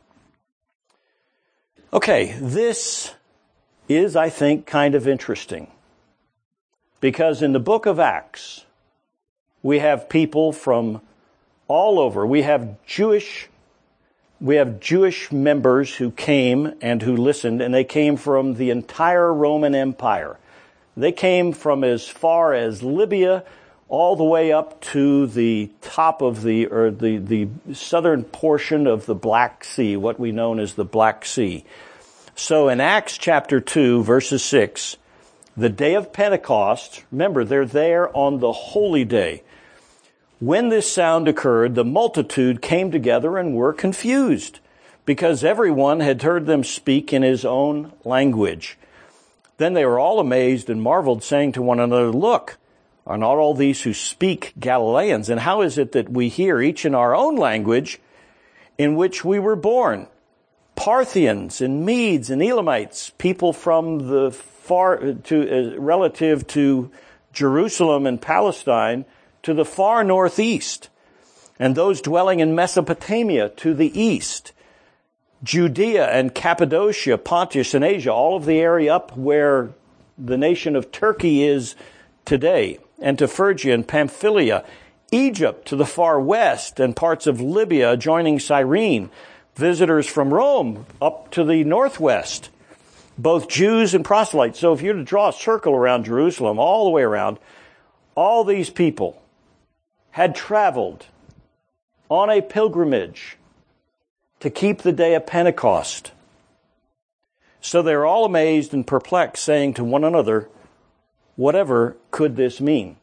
Speaker 1: Okay, this is, I think, kind of interesting. Because in the book of Acts, we have people from all over. We have Jewish, we have Jewish members who came and who listened, and they came from the entire Roman Empire. They came from as far as Libya all the way up to the top of the, or the, the southern portion of the Black Sea, what we know as the Black Sea. So in Acts chapter two, verses six, the day of Pentecost, remember, they're there on the holy day. When this sound occurred, the multitude came together and were confused, because everyone had heard them speak in his own language. Then they were all amazed and marveled, saying to one another, "Look, are not all these who speak Galileans? And how is it that we hear each in our own language in which we were born? Parthians and Medes and Elamites, people from the far, to, uh, relative to Jerusalem and Palestine, to the far northeast, and those dwelling in Mesopotamia to the east, Judea and Cappadocia, Pontus and Asia, all of the area up where the nation of Turkey is today, and to Phrygia and Pamphylia, Egypt to the far west, and parts of Libya adjoining Cyrene, visitors from Rome up to the northwest, both Jews and proselytes." So if you're to draw a circle around Jerusalem, all the way around, all these people had traveled on a pilgrimage to keep the day of Pentecost. So they're all amazed and perplexed, saying to one another, "Whatever could this mean?"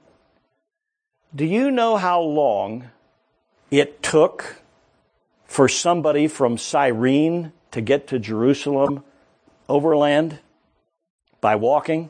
Speaker 1: Do you know how long it took for somebody from Cyrene to get to Jerusalem overland by walking?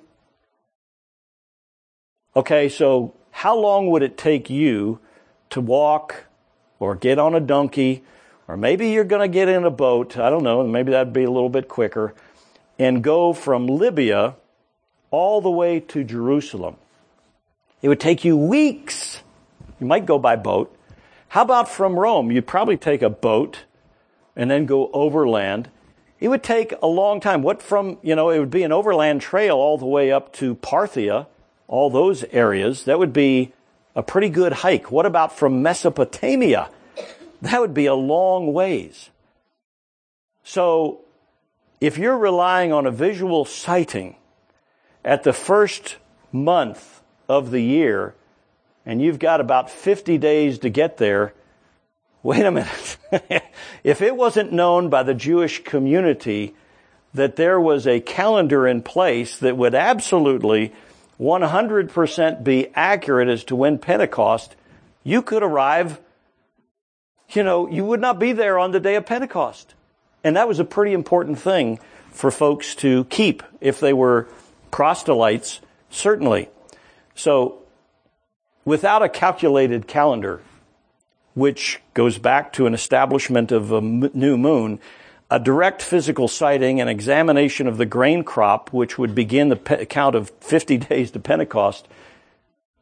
Speaker 1: Okay, so how long would it take you to walk or get on a donkey, or maybe you're going to get in a boat, I don't know, maybe that'd be a little bit quicker, and go from Libya all the way to Jerusalem? It would take you weeks. You might go by boat. How about from Rome? You'd probably take a boat and then go overland. It would take a long time. What from, you know, it would be an overland trail all the way up to Parthia, all those areas. That would be a pretty good hike. What about from Mesopotamia? That would be a long ways. So if you're relying on a visual sighting at the first month of the year, and you've got about fifty days to get there, wait a minute. If it wasn't known by the Jewish community that there was a calendar in place that would absolutely one hundred percent be accurate as to when Pentecost, you could arrive, you know, you would not be there on the day of Pentecost. And that was a pretty important thing for folks to keep if they were proselytes, certainly. So, without a calculated calendar, which goes back to an establishment of a new moon, a direct physical sighting and examination of the grain crop, which would begin the count of fifty days to Pentecost,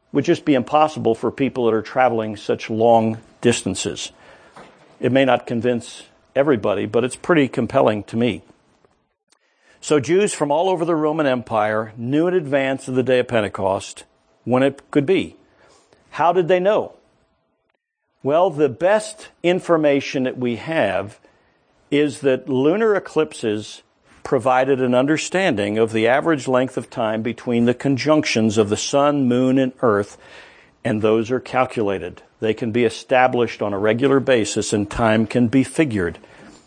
Speaker 1: would just be impossible for people that are traveling such long distances. It may not convince everybody, but it's pretty compelling to me. So Jews from all over the Roman Empire knew in advance of the day of Pentecost when it could be. How did they know? Well, the best information that we have is that lunar eclipses provided an understanding of the average length of time between the conjunctions of the sun, moon, and earth, and those are calculated. They can be established on a regular basis, and time can be figured.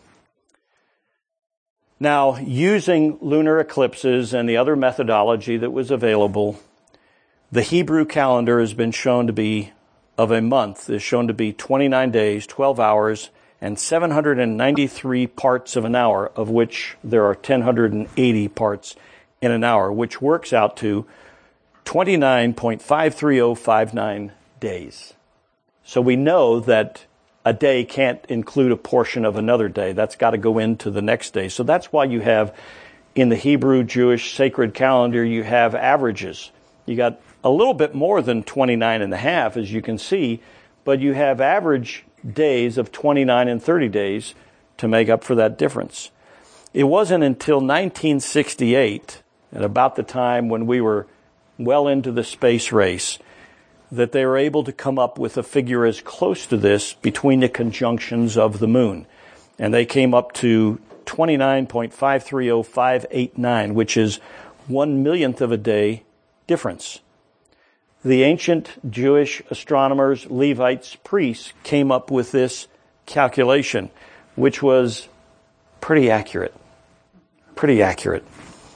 Speaker 1: Now, using lunar eclipses and the other methodology that was available, the Hebrew calendar has been shown to be, of a month, is shown to be twenty-nine days, twelve hours, and seven hundred ninety-three parts of an hour, of which there are one thousand one hundred eighty parts in an hour, which works out to twenty-nine point five three zero five nine days. So we know that a day can't include a portion of another day. That's got to go into the next day. So that's why you have, in the Hebrew Jewish sacred calendar, you have averages. You got a little bit more than twenty-nine and a half, as you can see, but you have average days of twenty-nine and thirty days to make up for that difference. It wasn't until nineteen sixty-eight, at about the time when we were well into the space race, that they were able to come up with a figure as close to this between the conjunctions of the moon. And they came up to twenty-nine point five three zero five eight nine, which is one millionth of a day difference. The ancient Jewish astronomers, Levites, priests came up with this calculation, which was pretty accurate. Pretty accurate.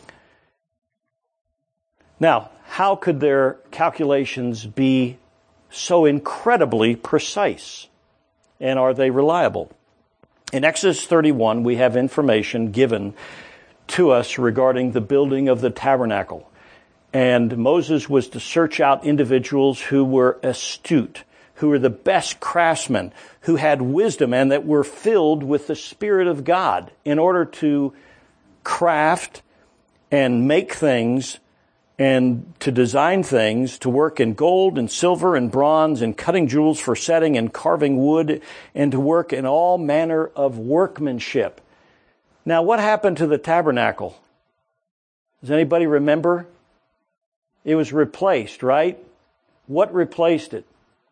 Speaker 1: Now, how could their calculations be so incredibly precise? And are they reliable? In Exodus thirty-one, we have information given to us regarding the building of the tabernacle. And Moses was to search out individuals who were astute, who were the best craftsmen, who had wisdom and that were filled with the Spirit of God in order to craft and make things and to design things, to work in gold and silver and bronze and cutting jewels for setting and carving wood and to work in all manner of workmanship. Now, what happened to the tabernacle? Does anybody remember? It was replaced, right? What replaced it?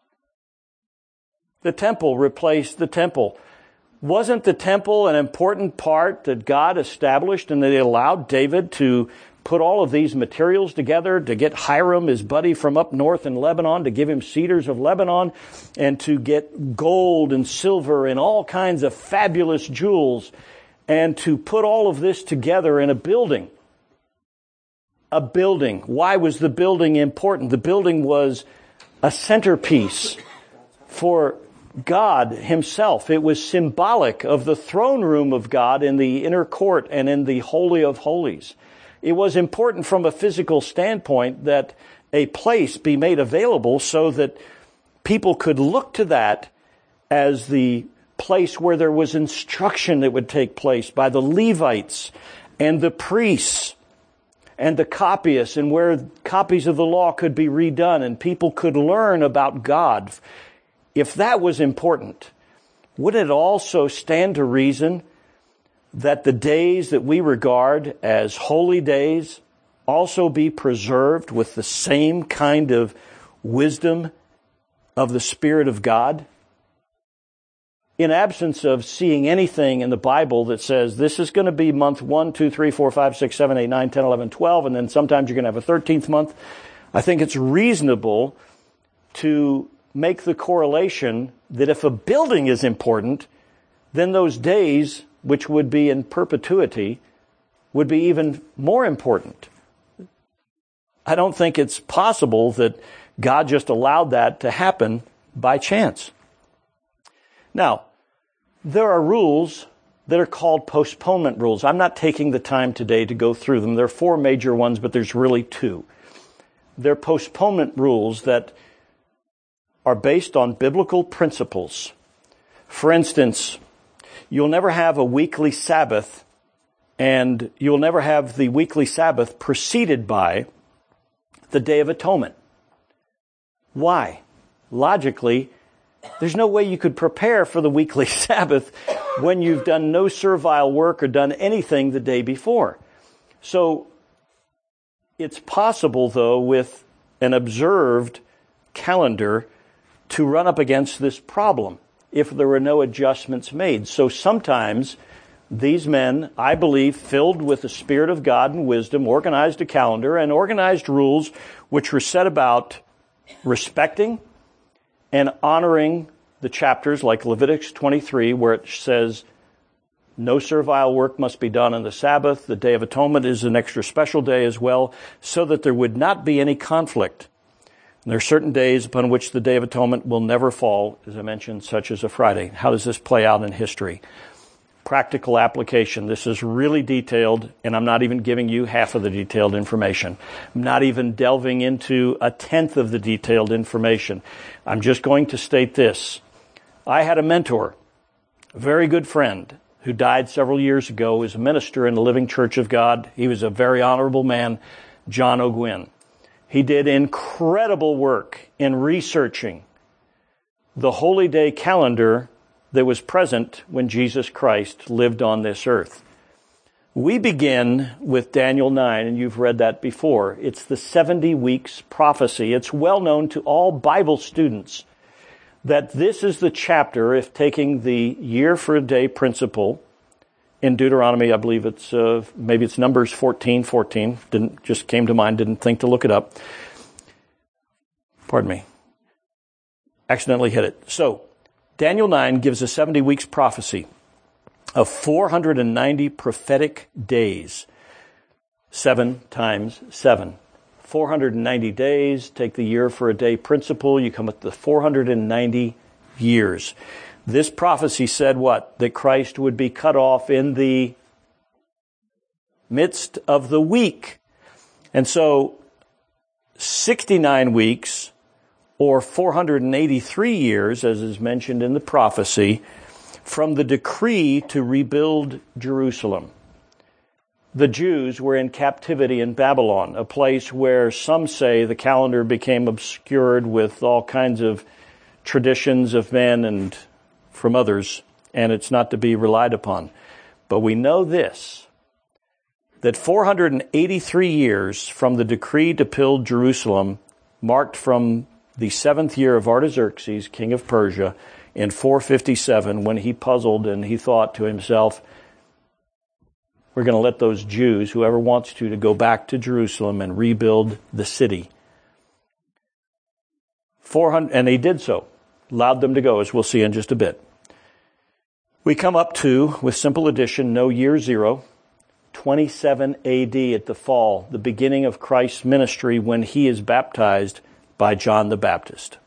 Speaker 1: The temple replaced the temple. Wasn't the temple an important part that God established and that He allowed David to put all of these materials together, to get Hiram, his buddy from up north in Lebanon, to give him cedars of Lebanon, and to get gold and silver and all kinds of fabulous jewels, and to put all of this together in a building? A building. Why was the building important? The building was a centerpiece for God Himself. It was symbolic of the throne room of God in the inner court and in the Holy of Holies. It was important from a physical standpoint that a place be made available so that people could look to that as the place where there was instruction that would take place by the Levites and the priests and the copyists, and where copies of the law could be redone and people could learn about God. If that was important, would it also stand to reason that the days that we regard as holy days also be preserved with the same kind of wisdom of the Spirit of God? In absence of seeing anything in the Bible that says this is going to be month one, two, three, four, five, six, seven, eight, nine, ten, eleven, twelve, and then sometimes you're going to have a thirteenth month, I think it's reasonable to make the correlation that if a building is important, then those days, which would be in perpetuity, would be even more important. I don't think it's possible that God just allowed that to happen by chance. Now, there are rules that are called postponement rules. I'm not taking the time today to go through them. There are four major ones, but there's really two. They're postponement rules that are based on biblical principles. For instance, you'll never have a weekly Sabbath, and you'll never have the weekly Sabbath preceded by the Day of Atonement. Why? Logically, there's no way you could prepare for the weekly Sabbath when you've done no servile work or done anything the day before. So it's possible, though, with an observed calendar to run up against this problem if there were no adjustments made. So sometimes these men, I believe, filled with the Spirit of God and wisdom, organized a calendar and organized rules which were set about respecting and honoring the chapters like Leviticus twenty-three, where it says no servile work must be done on the Sabbath. The Day of Atonement is an extra special day as well, so that there would not be any conflict. And there are certain days upon which the Day of Atonement will never fall, as I mentioned, such as a Friday. How does this play out in history? Practical application. This is really detailed, and I'm not even giving you half of the detailed information. I'm not even delving into a tenth of the detailed information. I'm just going to state this. I had a mentor, a very good friend, who died several years ago, was a minister in the Living Church of God. He was a very honorable man, John O'Gwyn. He did incredible work in researching the holy day calendar that was present when Jesus Christ lived on this earth. We begin with Daniel nine, and you've read that before. It's the seventy weeks prophecy. It's well known to all Bible students that this is the chapter, if taking the year for a day principle in Deuteronomy, I believe it's, uh, maybe it's Numbers fourteen fourteen, didn't, just came to mind, didn't think to look it up. Pardon me. Accidentally hit it. So, Daniel nine gives a seventy weeks prophecy of four hundred ninety prophetic days. Seven times seven. four hundred ninety days, take the year for a day principle, you come up to four hundred ninety years. This prophecy said what? That Christ would be cut off in the midst of the week. And so, sixty-nine weeks, or four hundred eighty-three years, as is mentioned in the prophecy, from the decree to rebuild Jerusalem. The Jews were in captivity in Babylon, a place where some say the calendar became obscured with all kinds of traditions of men and from others, and it's not to be relied upon. But we know this, that four hundred eighty-three years from the decree to build Jerusalem, marked from the seventh year of Artaxerxes, king of Persia, in four fifty-seven, when he puzzled and he thought to himself, we're going to let those Jews, whoever wants to, to go back to Jerusalem and rebuild the city. four hundred, and they did so, allowed them to go, as we'll see in just a bit. We come up to, with simple addition, no year zero, twenty-seven A D at the fall, the beginning of Christ's ministry when he is baptized by John the Baptist.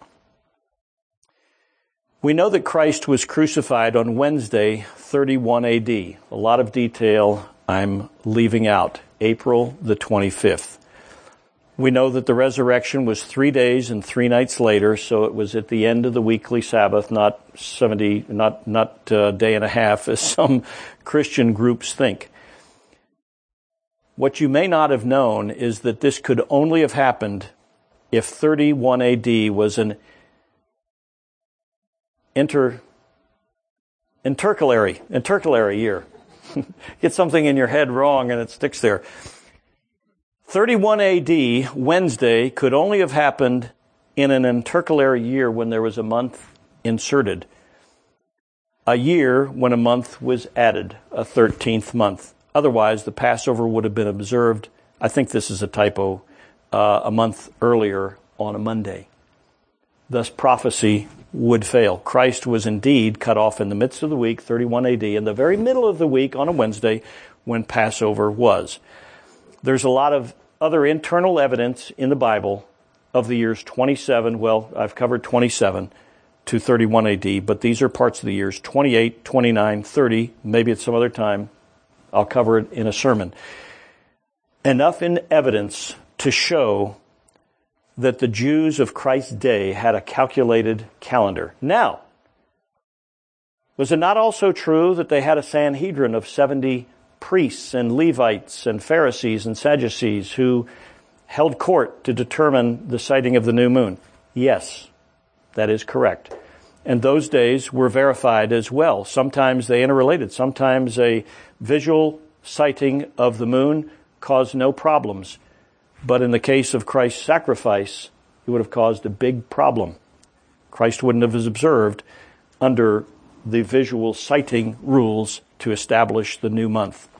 Speaker 1: We know that Christ was crucified on Wednesday, thirty-one A D. A lot of detail I'm leaving out. April the twenty-fifth. We know that the resurrection was three days and three nights later, so it was at the end of the weekly Sabbath, not seventy, not not a day and a half, as some Christian groups think. What you may not have known is that this could only have happened if thirty-one A D was an inter intercalary intercalary year. Get something in your head wrong and it sticks there. thirty-one A D, Wednesday, could only have happened in an intercalary year when there was a month inserted. A year when a month was added, a thirteenth month. Otherwise, the Passover would have been observed, I think this is a typo, uh, a month earlier on a Monday. Thus, prophecy would fail. Christ was indeed cut off in the midst of the week, thirty-one A D, in the very middle of the week on a Wednesday when Passover was. There's a lot of other internal evidence in the Bible of the years twenty-seven, well, I've covered twenty-seven to thirty-one A D, but these are parts of the years twenty-eight, twenty-nine, thirty, maybe at some other time. I'll cover it in a sermon. Enough in evidence to show that the Jews of Christ's day had a calculated calendar. Now, was it not also true that they had a Sanhedrin of seventy priests and Levites and Pharisees and Sadducees who held court to determine the sighting of the new moon? Yes, that is correct. And those days were verified as well. Sometimes they interrelated. Sometimes a visual sighting of the moon caused no problems. But in the case of Christ's sacrifice, it would have caused a big problem. Christ wouldn't have observed under the visual sighting rules to establish the new month.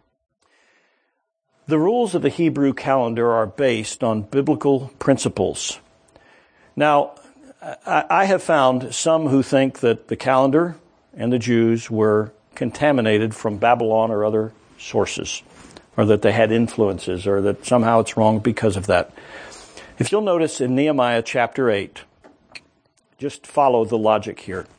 Speaker 1: The rules of the Hebrew calendar are based on biblical principles. Now, I have found some who think that the calendar and the Jews were contaminated from Babylon or other sources, or that they had influences, or that somehow it's wrong because of that. If you'll notice in Nehemiah chapter eight, just follow the logic here.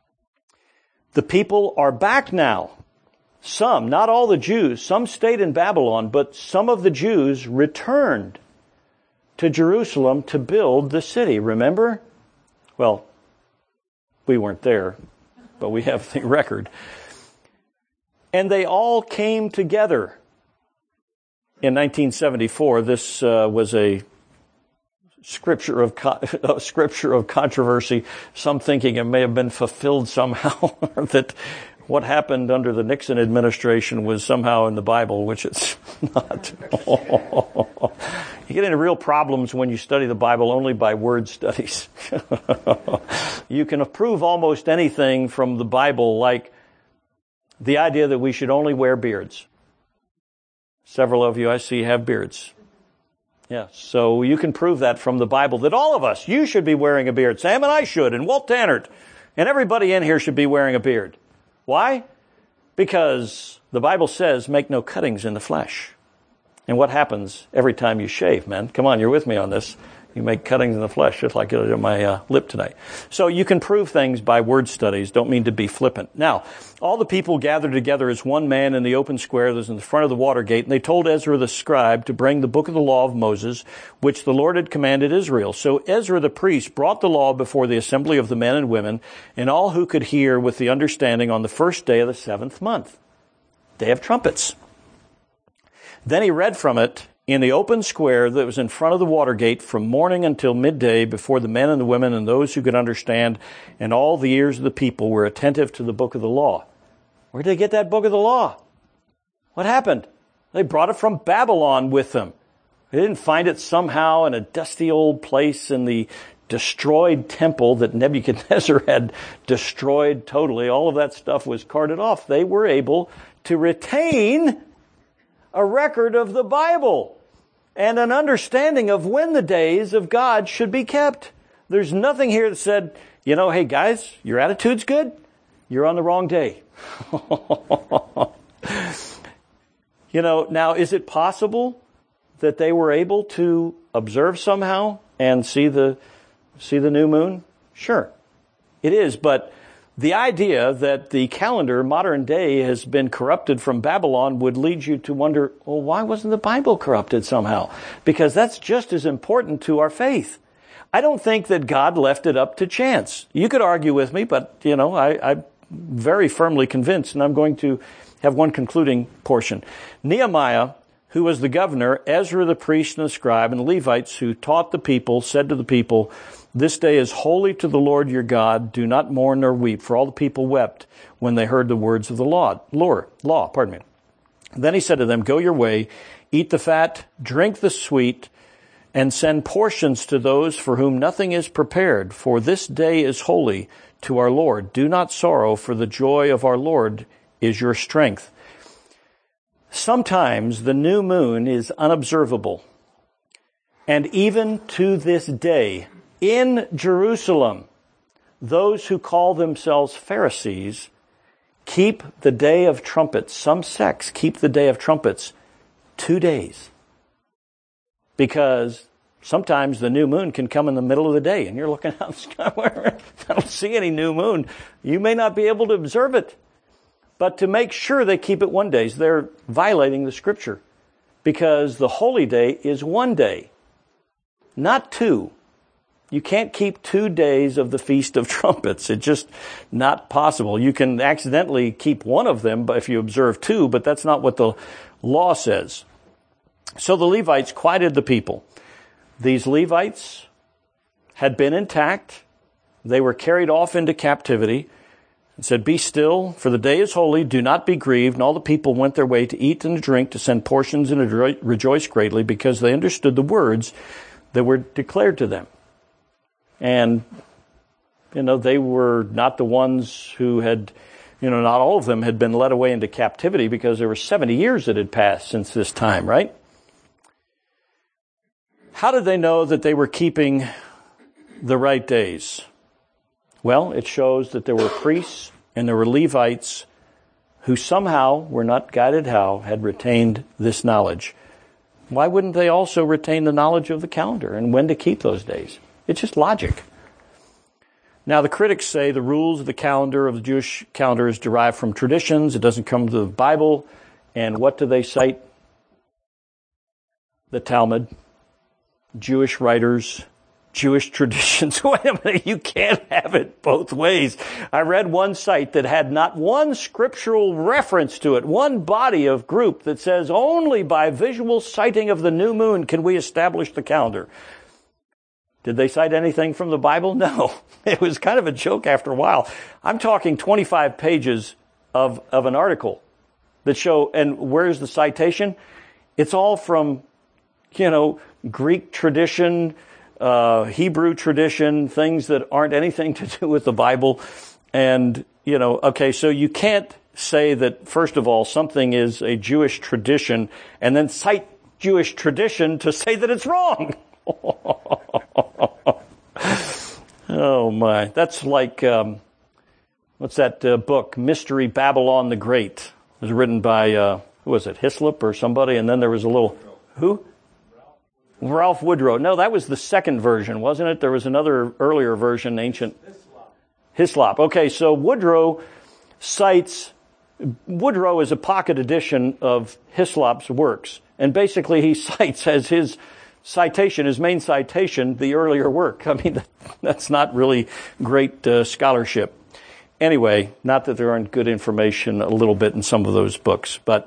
Speaker 1: The people are back now. Some, not all the Jews, some stayed in Babylon, but some of the Jews returned to Jerusalem to build the city. Remember? Well, we weren't there, but we have the record. And they all came together. In nineteen seventy-four, this uh, was a scripture of co- a scripture of controversy. Some thinking it may have been fulfilled somehow, that what happened under the Nixon administration was somehow in the Bible, which it's not. You get into real problems when you study the Bible only by word studies. You can approve almost anything from the Bible, like the idea that we should only wear beards. Several of you I see have beards. Yes, so you can prove that from the Bible, that all of us, you should be wearing a beard. Sam and I should, and Walt Tannert, and everybody in here should be wearing a beard. Why? Because the Bible says, make no cuttings in the flesh. And what happens every time you shave, man? Come on, you're with me on this. You make cuttings in the flesh, just like I did on my uh, lip tonight. So you can prove things by word studies. Don't mean to be flippant. Now, all the people gathered together as one man in the open square that was in the front of the water gate, and they told Ezra the scribe to bring the book of the law of Moses, which the Lord had commanded Israel. So Ezra the priest brought the law before the assembly of the men and women, and all who could hear with the understanding on the first day of the seventh month, day of trumpets. Then he read from it in the open square that was in front of the water gate from morning until midday before the men and the women and those who could understand, and all the ears of the people were attentive to the book of the law. Where did they get that book of the law? What happened? They brought it from Babylon with them. They didn't find it somehow in a dusty old place in the destroyed temple that Nebuchadnezzar had destroyed totally. All of that stuff was carted off. They were able to retain a record of the Bible and an understanding of when the days of God should be kept. There's nothing here that said, you know, hey guys, your attitude's good. You're on the wrong day. You know, now is it possible that they were able to observe somehow and see the see the new moon? Sure, it is, but the idea that the calendar, modern day, has been corrupted from Babylon would lead you to wonder, well, why wasn't the Bible corrupted somehow? Because that's just as important to our faith. I don't think that God left it up to chance. You could argue with me, but, you know, I, I'm very firmly convinced, and I'm going to have one concluding portion. Nehemiah, who was the governor, Ezra the priest and the scribe, and the Levites who taught the people, said to the people, this day is holy to the Lord your God. Do not mourn nor weep. For all the people wept when they heard the words of the law. Law, law, pardon me. Then he said to them, go your way, eat the fat, drink the sweet, and send portions to those for whom nothing is prepared. For this day is holy to our Lord. Do not sorrow, for the joy of our Lord is your strength. Sometimes the new moon is unobservable. And even to this day, in Jerusalem, those who call themselves Pharisees keep the day of trumpets. Some sects keep the day of trumpets two days. Because sometimes the new moon can come in the middle of the day and you're looking out the sky where I don't see any new moon. You may not be able to observe it. But to make sure they keep it one day, they're violating the scripture. Because the holy day is one day, not two. You can't keep two days of the Feast of Trumpets. It's just not possible. You can accidentally keep one of them if you observe two, but that's not what the law says. So the Levites quieted the people. These Levites had been intact. They were carried off into captivity and said, "Be still, for the day is holy. Do not be grieved." And all the people went their way to eat and to drink, to send portions and to rejoice greatly, because they understood the words that were declared to them. And, you know, they were not the ones who had, you know, not all of them had been led away into captivity, because there were seventy years that had passed since this time, right? How did they know that they were keeping the right days? Well, it shows that there were priests and there were Levites who somehow, were not guided how, had retained this knowledge. Why wouldn't they also retain the knowledge of the calendar and when to keep those days? It's just logic. Now, the critics say the rules of the calendar, of the Jewish calendar, is derived from traditions. It doesn't come to the Bible. And what do they cite? The Talmud, Jewish writers, Jewish traditions. Wait a minute, you can't have it both ways. I read one site that had not one scriptural reference to it, one body of group that says only by visual sighting of the new moon can we establish the calendar. Did they cite anything from the Bible? No. It was kind of a joke after a while. I'm talking twenty-five pages of, of an article that show, and where's the citation? It's all from, you know, Greek tradition, Uh, Hebrew tradition, things that aren't anything to do with the Bible. And, you know, okay, so you can't say that, first of all, something is a Jewish tradition and then cite Jewish tradition to say that it's wrong. Oh, my. That's like, um, what's that uh, book, Mystery Babylon the Great? It was written by, uh, who was it, Hislop or somebody? And then there was a little, who? Ralph Woodrow. No, that was the second version, wasn't it? There was another earlier version, ancient. Hislop. Hislop. Okay, so Woodrow cites, Woodrow is a pocket edition of Hislop's works. And basically he cites as his citation, his main citation, the earlier work. I mean, that's not really great uh, scholarship. Anyway, not that there aren't good information a little bit in some of those books, but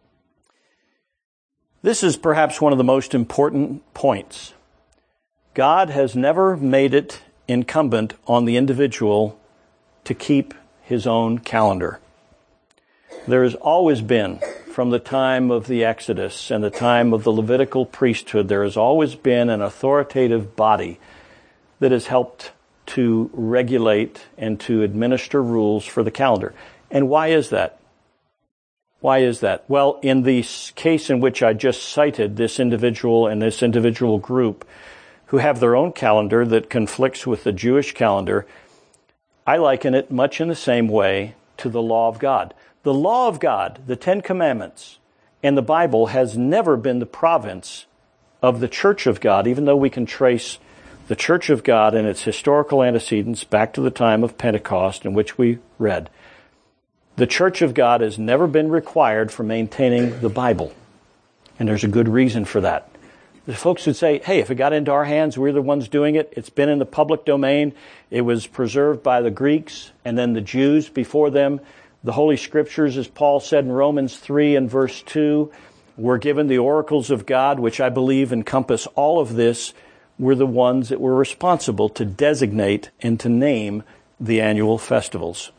Speaker 1: this is perhaps one of the most important points. God has never made it incumbent on the individual to keep his own calendar. There has always been, from the time of the Exodus and the time of the Levitical priesthood, there has always been an authoritative body that has helped to regulate and to administer rules for the calendar. And why is that? Why is that? Well, in the case in which I just cited, this individual and this individual group who have their own calendar that conflicts with the Jewish calendar, I liken it much in the same way to the law of God. The law of God, the Ten Commandments, and the Bible has never been the province of the Church of God, even though we can trace the Church of God and its historical antecedents back to the time of Pentecost, in which we read. The Church of God has never been required for maintaining the Bible. And there's a good reason for that. The folks would say, hey, if it got into our hands, we're the ones doing it. It's been in the public domain. It was preserved by the Greeks and then the Jews before them. The Holy Scriptures, as Paul said in Romans three and verse two, were given the oracles of God, which I believe encompass all of this. Were the ones that were responsible to designate and to name the annual festivals.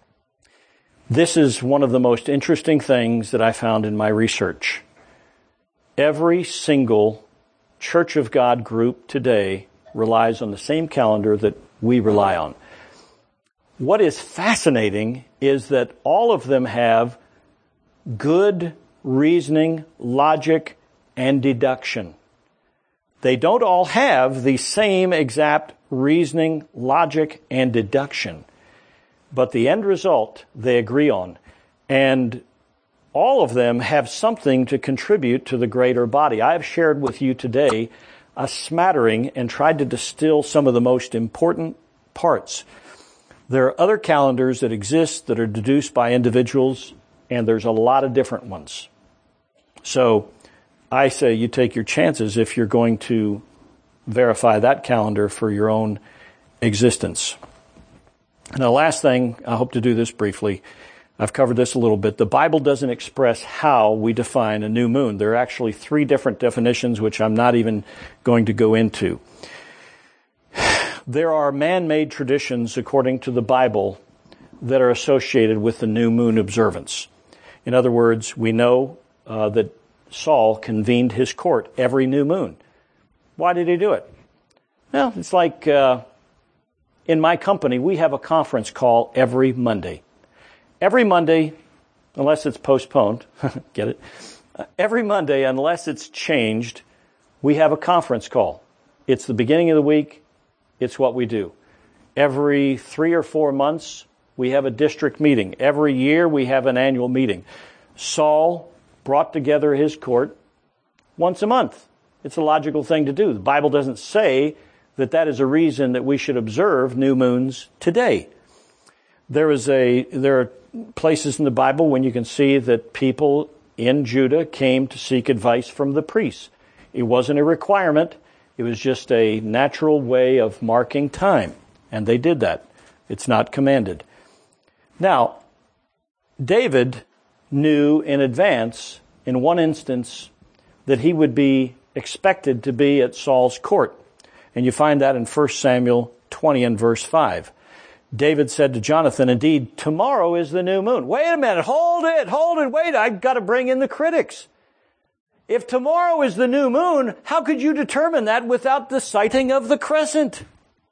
Speaker 1: This is one of the most interesting things that I found in my research. Every single Church of God group today relies on the same calendar that we rely on. What is fascinating is that all of them have good reasoning, logic, and deduction. They don't all have the same exact reasoning, logic, and deduction. But the end result they agree on. And all of them have something to contribute to the greater body. I have shared with you today a smattering and tried to distill some of the most important parts. There are other calendars that exist that are deduced by individuals, and there's a lot of different ones. So I say you take your chances if you're going to verify that calendar for your own existence. And the last thing, I hope to do this briefly, I've covered this a little bit. The Bible doesn't express how we define a new moon. There are actually three different definitions, which I'm not even going to go into. There are man-made traditions, according to the Bible, that are associated with the new moon observance. In other words, we know uh, that Saul convened his court every new moon. Why did he do it? Well, it's like uh, in my company, we have a conference call every Monday. Every Monday, unless it's postponed, get it? Uh, every Monday, unless it's changed, we have a conference call. It's the beginning of the week. It's what we do. Every three or four months, we have a district meeting. Every year, we have an annual meeting. Saul brought together his court once a month. It's a logical thing to do. The Bible doesn't say that that is a reason that we should observe new moons today. There is a there are places in the Bible when you can see that people in Judah came to seek advice from the priests. It wasn't a requirement. It was just a natural way of marking time. And they did that. It's not commanded. Now, David knew in advance, in one instance, that he would be expected to be at Saul's court. And you find that in First Samuel twenty and verse five. David said to Jonathan, indeed, tomorrow is the new moon. Wait a minute, hold it, hold it, wait, I've got to bring in the critics. If tomorrow is the new moon, how could you determine that without the sighting of the crescent?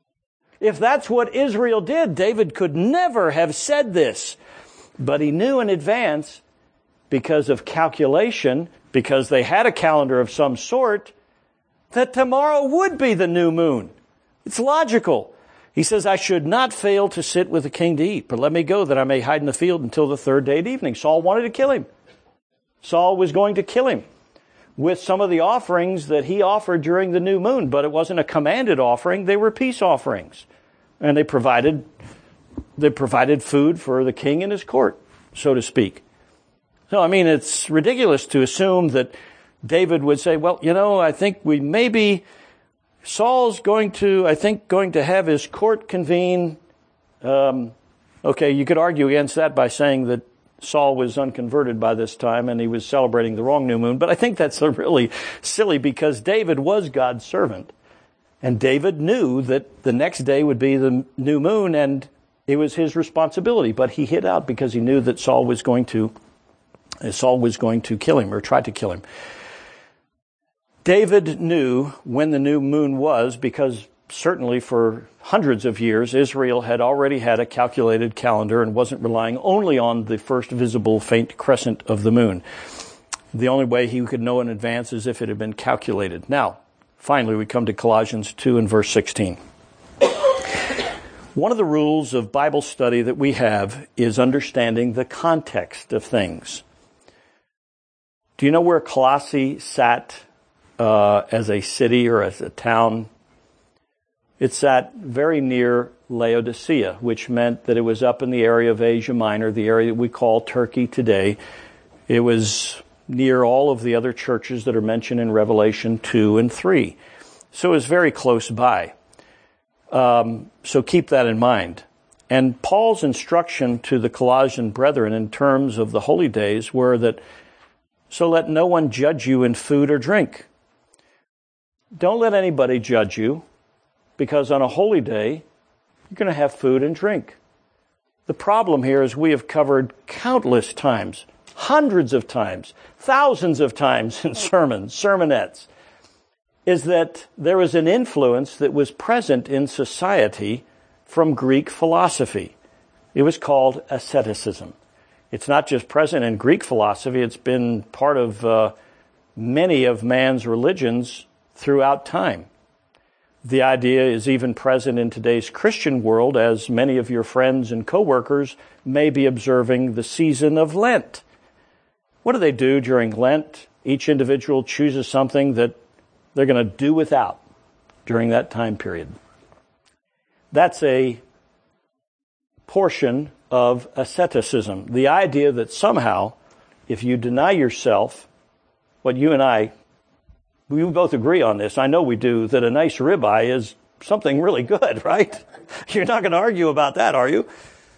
Speaker 1: If that's what Israel did, David could never have said this. But he knew in advance, because of calculation, because they had a calendar of some sort, that tomorrow would be the new moon. It's logical. He says, I should not fail to sit with the king to eat, but let me go that I may hide in the field until the third day at evening. Saul wanted to kill him. Saul was going to kill him with some of the offerings that he offered during the new moon, but it wasn't a commanded offering. They were peace offerings. And they provided, they provided food for the king and his court, so to speak. So, I mean, it's ridiculous to assume that David would say, well, you know, I think we maybe, Saul's going to, I think, going to have his court convene. Um, okay, you could argue against that by saying that Saul was unconverted by this time and he was celebrating the wrong new moon. But I think that's really silly because David was God's servant. And David knew that the next day would be the new moon and it was his responsibility. But he hid out because he knew that Saul was going to, Saul was going to kill him or try to kill him. David knew when the new moon was because certainly for hundreds of years, Israel had already had a calculated calendar and wasn't relying only on the first visible faint crescent of the moon. The only way he could know in advance is if it had been calculated. Now, finally, we come to Colossians two and verse sixteen. One of the rules of Bible study that we have is understanding the context of things. Do you know where Colossae sat uh, as a city or as a town? It sat very near Laodicea, which meant that it was up in the area of Asia Minor, the area that we call Turkey today. It was near all of the other churches that are mentioned in Revelation two and three. So it was very close by. Um, so keep that in mind. And Paul's instruction to the Colossian brethren in terms of the holy days were that, so let no one judge you in food or drink. Don't let anybody judge you. Because on a holy day, you're going to have food and drink. The problem here is we have covered countless times, hundreds of times, thousands of times in sermons, sermonettes, is that there was an influence that was present in society from Greek philosophy. It was called asceticism. It's not just present in Greek philosophy, it's been part of uh, many of man's religions throughout time. The idea is even present in today's Christian world, as many of your friends and coworkers may be observing the season of Lent. What do they do during Lent? Each individual chooses something that they're going to do without during that time period. That's a portion of asceticism. The idea that somehow, if you deny yourself, what you and I we both agree on this. I know we do, that a nice ribeye is something really good, right? You're not going to argue about that, are you?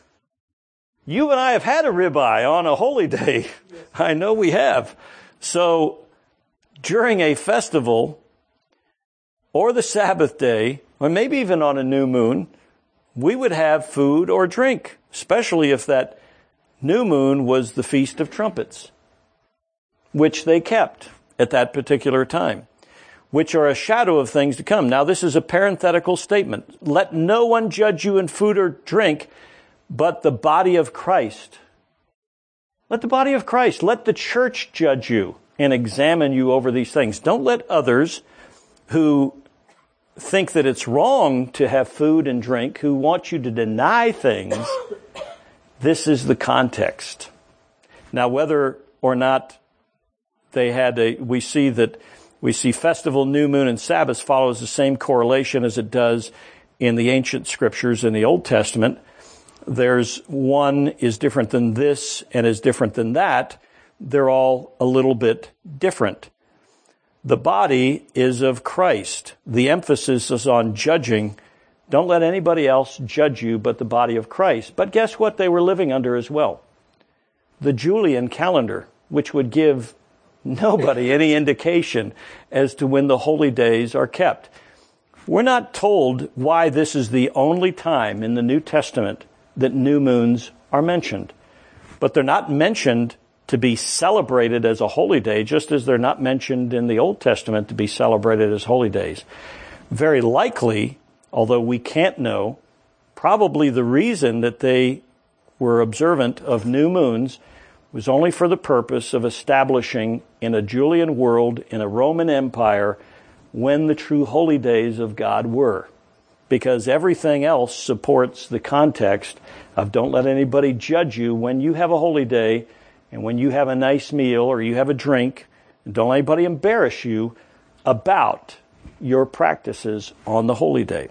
Speaker 1: You and I have had a ribeye on a holy day. I know we have. So during a festival or the Sabbath day, or maybe even on a new moon, we would have food or drink, especially if that new moon was the Feast of Trumpets, which they kept at that particular time, which are a shadow of things to come. Now, this is a parenthetical statement. Let no one judge you in food or drink, but the body of Christ. Let the body of Christ, let the church judge you and examine you over these things. Don't let others who think that it's wrong to have food and drink, who want you to deny things. This is the context. Now, whether or not they had a, we see that, we see festival, new moon, and Sabbath follows the same correlation as it does in the ancient scriptures in the Old Testament. There's one is different than this and is different than that. They're all a little bit different. The body is of Christ. The emphasis is on judging. Don't let anybody else judge you but the body of Christ. But guess what they were living under as well? The Julian calendar, which would give nobody any indication as to when the holy days are kept. We're not told why this is the only time in the New Testament that new moons are mentioned. But they're not mentioned to be celebrated as a holy day, just as they're not mentioned in the Old Testament to be celebrated as holy days. Very likely, although we can't know, probably the reason that they were observant of new moons was only for the purpose of establishing in a Julian world, in a Roman Empire, when the true holy days of God were. Because everything else supports the context of don't let anybody judge you when you have a holy day and when you have a nice meal or you have a drink. And don't let anybody embarrass you about your practices on the holy day.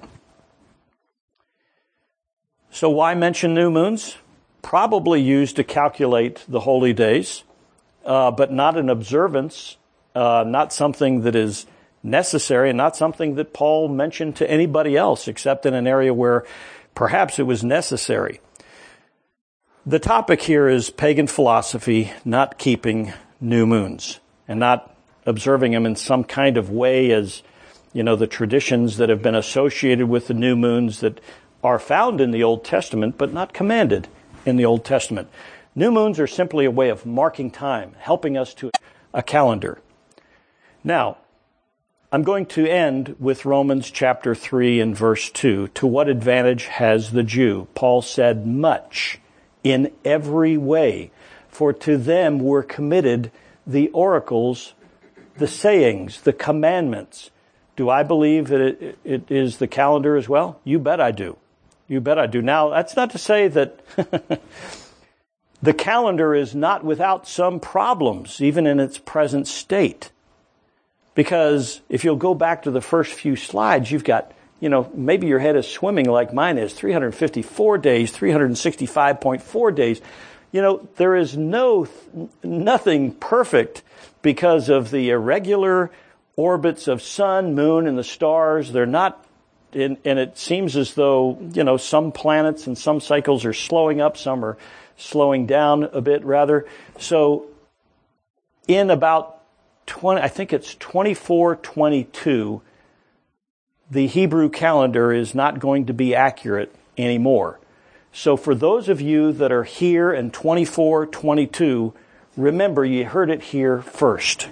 Speaker 1: So why mention new moons? Probably used to calculate the holy days, uh, but not an observance, uh, not something that is necessary, and not something that Paul mentioned to anybody else, except in an area where perhaps it was necessary. The topic here is pagan philosophy not keeping new moons and not observing them in some kind of way as, you know, the traditions that have been associated with the new moons that are found in the Old Testament, but not commanded in the Old Testament. New moons are simply a way of marking time, helping us to a calendar. Now, I'm going to end with Romans chapter three and verse two. To what advantage has the Jew? Paul said, much, in every way. For to them were committed the oracles, the sayings, the commandments. Do I believe that it, it is the calendar as well? You bet I do. You bet I do. Now, that's not to say that the calendar is not without some problems, even in its present state. Because if you'll go back to the first few slides, you've got, you know, maybe your head is swimming like mine is, three hundred fifty-four days, three hundred sixty-five point four days. You know, there is no, nothing perfect because of the irregular orbits of sun, moon, and the stars. They're not, and, and it seems as though, you know, some planets and some cycles are slowing up, some are slowing down a bit rather. So in about twenty, I think it's twenty-four twenty-two, the Hebrew calendar is not going to be accurate anymore. So for those of you that are here in twenty-four twenty-two, remember you heard it here first.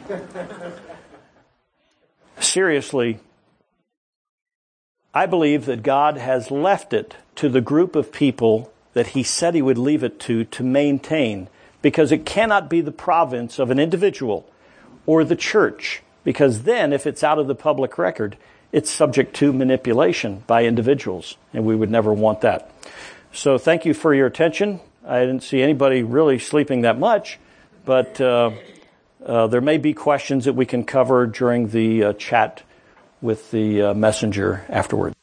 Speaker 1: Seriously, I believe that God has left it to the group of people that He said He would leave it to, to maintain, because it cannot be the province of an individual or the church, because then if it's out of the public record, it's subject to manipulation by individuals, and we would never want that. So thank you for your attention. I didn't see anybody really sleeping that much, but uh, uh, there may be questions that we can cover during the uh, chat with the uh, messenger afterward.